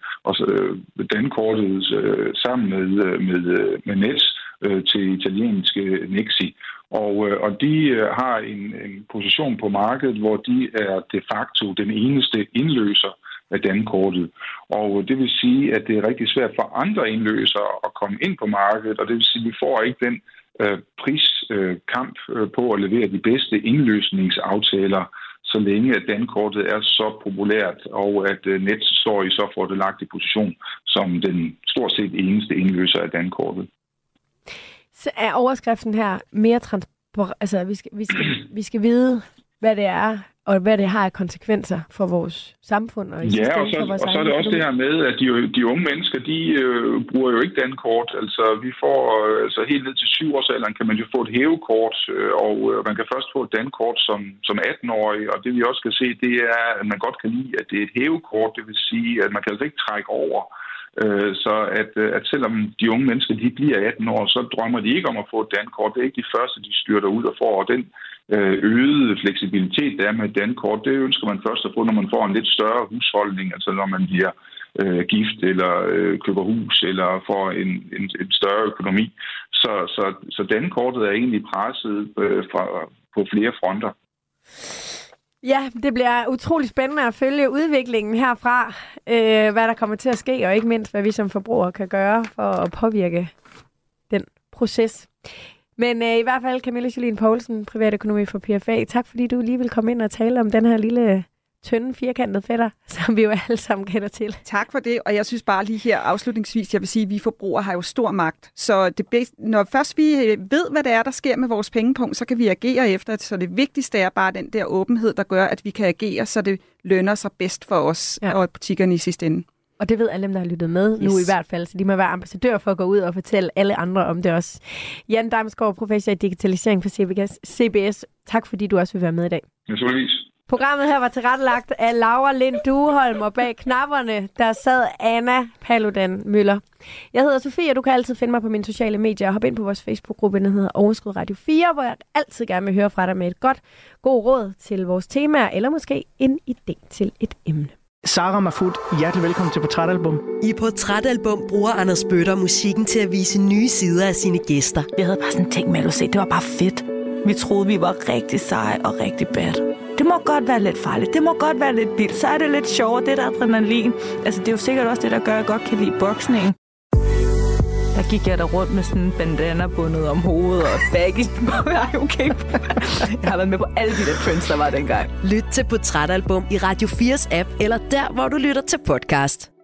Dankortet sammen med Nets til italienske Nexi. Og de har en position på markedet, hvor de er de facto den eneste indløser af Dankortet. Og det vil sige, at det er rigtig svært for andre indløsere at komme ind på markedet, og det vil sige, at vi får ikke den priskamp på at levere de bedste indløsningsaftaler, så længe at Dankortet er så populært, og at Nets står i så fordelagtig position som den stort set eneste indløser af Dankortet. Så er overskriften her mere transparent? Altså, vi skal vide, hvad det er, og hvad det har af konsekvenser for vores samfund. Og og så er det også det her med, at de unge mennesker, de bruger jo ikke Dankort. Altså, vi får helt ned til 7-årsalderen kan man jo få et hævekort, og man kan først få et Dankort som 18-årig, og det vi også kan se, det er, at man godt kan lide, at det er et hævekort. Det vil sige, at man kan altså ikke trække over. Så at selvom de unge mennesker, de bliver 18 år, så drømmer de ikke om at få et Dankort. Det er ikke de første, de styrter ud og får, og den øgede fleksibilitet, der er med et Dankort, det ønsker man først at få, når man får en lidt større husholdning, altså når man bliver gift eller køber hus eller får en større økonomi. Så Dankortet er egentlig presset på flere fronter. Ja, det bliver utrolig spændende at følge udviklingen herfra, hvad der kommer til at ske, og ikke mindst, hvad vi som forbrugere kan gøre for at påvirke den proces. Men i hvert fald, Camilla Jolien Poulsen, privatøkonomi for PFA, tak fordi du lige vil komme ind og tale om den her lille tynde, firkantede fætter, som vi jo alle sammen kender til. Tak for det, og jeg synes bare lige her afslutningsvis, jeg vil sige, at vi forbrugere har jo stor magt. Så når først vi ved, hvad det er, der sker med vores pengepunkt, så kan vi agere efter det. Så det vigtigste er bare den der åbenhed, der gør, at vi kan agere, så det lønner sig bedst for os og butikkerne i sidste ende. Og det ved alle dem, der har lyttet med nu i hvert fald, så de må være ambassadør for at gå ud og fortælle alle andre om det også. Jan Damsgaard, professor i digitalisering for CBS. Tak fordi du også vil være med i dag. Naturligvis. Programmet her var tilrettelagt af Laura Lind Dueholm, og bag knapperne, der sad Anna Paludan Møller. Jeg hedder Sofie, og du kan altid finde mig på mine sociale medier og hoppe ind på vores Facebook-gruppe, der hedder Overskud Radio 4, hvor jeg altid gerne vil høre fra dig med et god råd til vores temaer, eller måske en idé til et emne. Sara Mahfoud, hjertelig velkommen til Portrætalbum. I Portrætalbum bruger Anders Bøtter musikken til at vise nye sider af sine gæster. Jeg havde bare sådan tænkt med, at det var bare fedt. Vi troede, vi var rigtig seje og rigtig bad. Det må godt være lidt farligt, det må godt være lidt vildt, så er det lidt sjovere, det der adrenalin. Altså, det er jo sikkert også det, der gør, at jeg godt kan lide boksning. Der gik jeg der rundt med sådan en bandana bundet om hovedet og baggy. Okay. Jeg har været med på alle de der trends, der var dengang. Lyt til Portrætalbum i Radio 4's app, eller der, hvor du lytter til podcast.